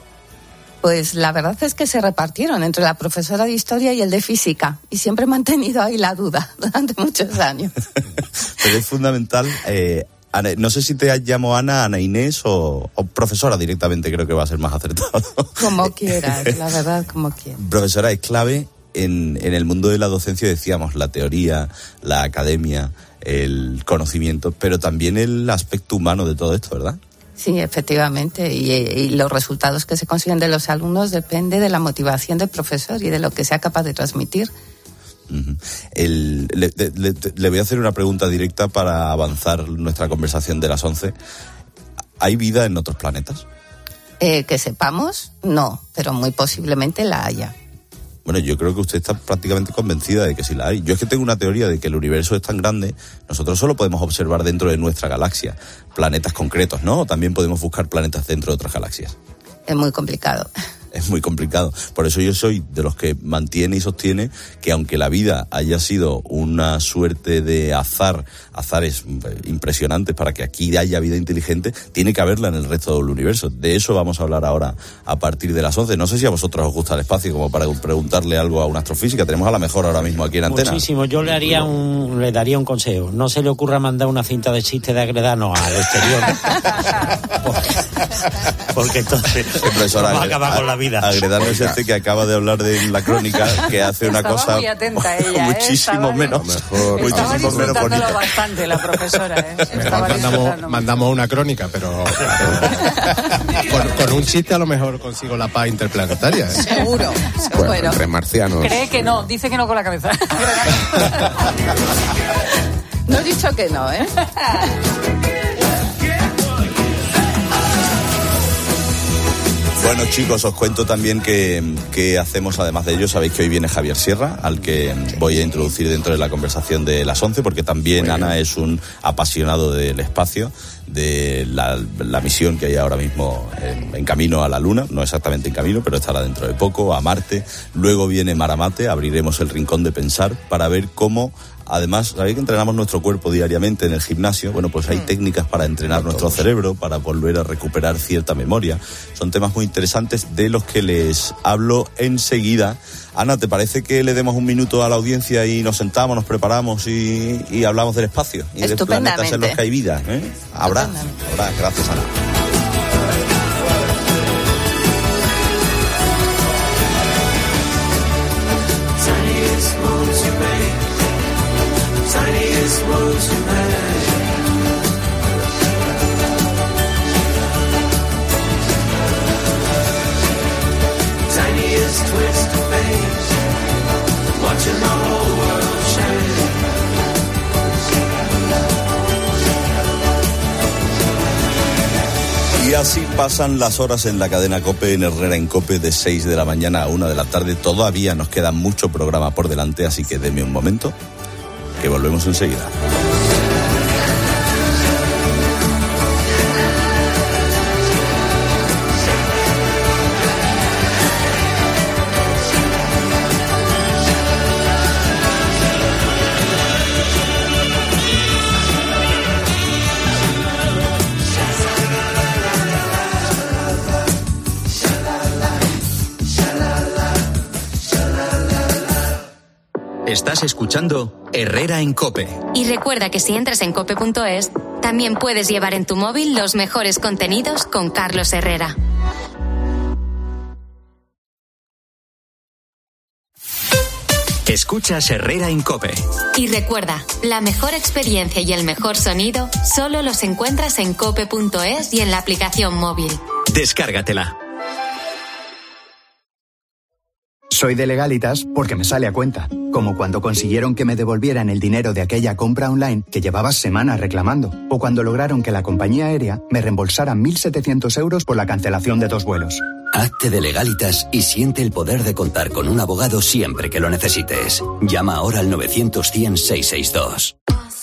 Pues la verdad es que se repartieron entre la profesora de historia y el de física. Y siempre he mantenido ahí la duda durante muchos años. Pero es fundamental. Eh, Ana, no sé si te llamo Ana, Ana Inés o, o profesora directamente, creo que va a ser más acertado. Como quieras, la verdad, como quieras. Profesora, es clave en, en el mundo de la docencia, decíamos, la teoría, la academia, el conocimiento, pero también el aspecto humano de todo esto, ¿verdad? Sí, efectivamente, y, y los resultados que se consiguen de los alumnos depende de la motivación del profesor y de lo que sea capaz de transmitir. Uh-huh. El, le, le, le voy a hacer una pregunta directa para avanzar nuestra conversación de las once. ¿Hay vida en otros planetas? Eh, que sepamos, no, pero muy posiblemente la haya. Bueno, yo creo que usted está prácticamente convencida de que sí la hay. Yo es que tengo una teoría de que el universo es tan grande, nosotros solo podemos observar dentro de nuestra galaxia planetas concretos, ¿no? O también podemos buscar planetas dentro de otras galaxias. Es muy complicado. es muy complicado. Por eso yo soy de los que mantiene y sostiene que aunque la vida haya sido una suerte de azar, azares impresionantes para que aquí haya vida inteligente, tiene que haberla en el resto del universo. De eso vamos a hablar ahora a partir de las once. No sé si a vosotros os gusta el espacio como para preguntarle algo a una astrofísica. Tenemos a la mejor ahora mismo aquí en Antena. Muchísimo. Yo le haría un, le daría un consejo. No se le ocurra mandar una cinta de chiste de Agredano al exterior. porque, porque entonces profesora, vamos a acabar con la vida. Agredano es este que acaba de hablar de la crónica, que hace una Estaba cosa muy atenta ella, muchísimo ¿eh? menos, mejor, Estaba muchísimo menos disfrutándolo bonita. bastante la profesora, ¿eh? Estaba Mandamos, disfrutando. mandamos una crónica, pero, pero con, con un chiste a lo mejor consigo la paz interplanetaria. ¿eh? Seguro, Bueno, seguro. entre marcianos. Cree que no, dice que no con la cabeza. No he dicho que no, ¿eh? Bueno, chicos, os cuento también que, que hacemos además de ello. Sabéis que hoy viene Javier Sierra, al que voy a introducir dentro de la conversación de las once, porque también Ana es un apasionado del espacio, de la, la misión que hay ahora mismo en, en camino a la Luna, no exactamente en camino, pero estará dentro de poco, a Marte. Luego viene Maramate, abriremos el rincón de pensar para ver cómo... Además, sabéis que entrenamos nuestro cuerpo diariamente en el gimnasio. Bueno, pues hay técnicas para entrenar nuestro cerebro, para volver a recuperar cierta memoria. Son temas muy interesantes de los que les hablo enseguida. Ana, ¿te parece que le demos un minuto a la audiencia y nos sentamos, nos preparamos y, y hablamos del espacio y de planetas en los que hay vida? ¿eh? Habrá, habrá. Gracias, Ana. Y así pasan las horas en la cadena COPE, en Herrera en COPE, de seis de la mañana a una de la tarde. Todavía nos queda mucho programa por delante, así que denme un momento, que volvemos enseguida. Estás escuchando Herrera en COPE. Y recuerda que si entras en cope punto es, también puedes llevar en tu móvil los mejores contenidos con Carlos Herrera. Escuchas Herrera en COPE. Y recuerda, la mejor experiencia y el mejor sonido solo los encuentras en cope punto es y en la aplicación móvil. Descárgatela. Soy de Legalitas porque me sale a cuenta, como cuando consiguieron que me devolvieran el dinero de aquella compra online que llevaba semanas reclamando, o cuando lograron que la compañía aérea me reembolsara mil setecientos euros por la cancelación de dos vuelos. Hazte de Legalitas y siente el poder de contar con un abogado siempre que lo necesites. Llama ahora al novecientos cien seiscientos sesenta y dos.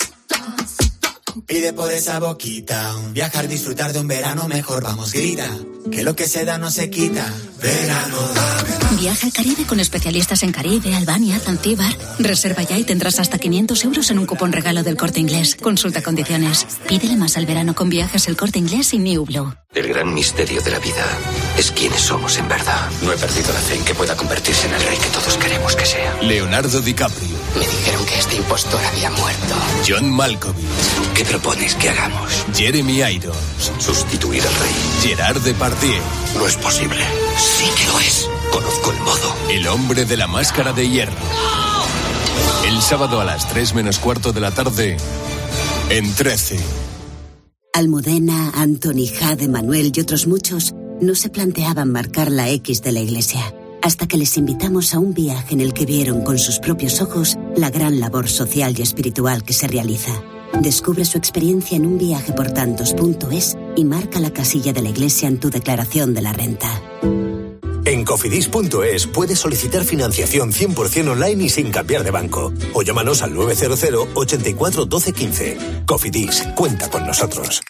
Pide por esa boquita, viajar, disfrutar de un verano mejor, vamos, grita, que lo que se da no se quita. Verano da. Viaja al Caribe con especialistas en Caribe, Albania, Zanzíbar. Reserva ya y tendrás hasta quinientos euros en un cupón regalo del Corte Inglés. Consulta condiciones. Pídele más al verano con Viajes El Corte Inglés y New Blue. El gran misterio de la vida es quiénes somos en verdad. No he perdido la fe en que pueda convertirse en el rey que todos queremos que sea. Leonardo DiCaprio. Me dijeron que este impostor había muerto. John Malkovich. ¿Qué propones que hagamos? Jeremy Irons. Sustituir al rey. Gerard Depardieu. No es posible. Sí que lo es. Conozco el modo. El hombre de la máscara de hierro. El sábado a las tres menos cuarto de la tarde en trece. Almudena, Antoni, Jade, Manuel y otros muchos no se planteaban marcar la X de la Iglesia, hasta que les invitamos a un viaje en el que vieron con sus propios ojos la gran labor social y espiritual que se realiza. Descubre su experiencia en unviajeportantos punto es y marca la casilla de la Iglesia en tu declaración de la renta. En cofidis punto es puedes solicitar financiación cien por ciento online y sin cambiar de banco. O llámanos al nueve cero cero ochenta y cuatro doce quince. Cofidis, cuenta con nosotros.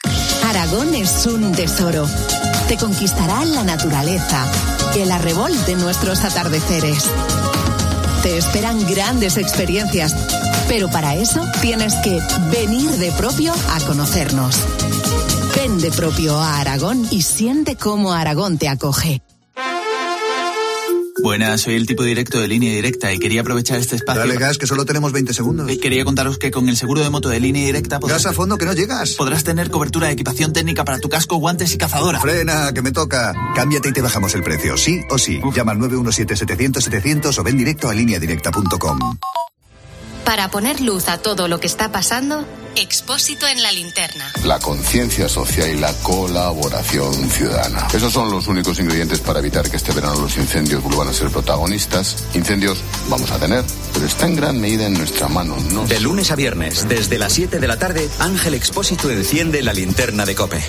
Aragón es un tesoro. Te conquistará la naturaleza, el arrebol de nuestros atardeceres. Te esperan grandes experiencias, pero para eso tienes que venir de propio a conocernos. Ven de propio a Aragón y siente cómo Aragón te acoge. Buenas, soy el tipo directo de Línea Directa y quería aprovechar este espacio. Dale gas, que solo tenemos veinte segundos. Y quería contaros que con el seguro de moto de Línea Directa podrás... Gas a fondo, que no llegas. Podrás tener cobertura de equipación técnica para tu casco, guantes y cazadora. Frena, que me toca. Cámbiate y te bajamos el precio, sí o sí. Uf. Llama al nueve uno siete, setecientos, setecientos o ven directo a línea directa punto com. Para poner luz a todo lo que está pasando, Expósito en la linterna. La conciencia social y la colaboración ciudadana. Esos son los únicos ingredientes para evitar que este verano los incendios vuelvan a ser protagonistas. Incendios vamos a tener, pero está en gran medida en nuestra mano, ¿no? De lunes a viernes, desde las siete de la tarde, Ángel Expósito enciende la linterna de COPE.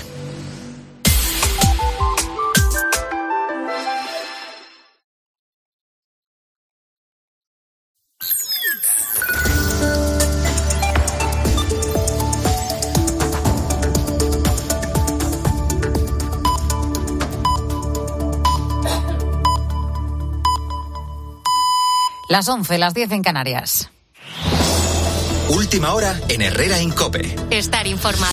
Las once, las diez en Canarias. Última hora en Herrera en COPE. Estar informado.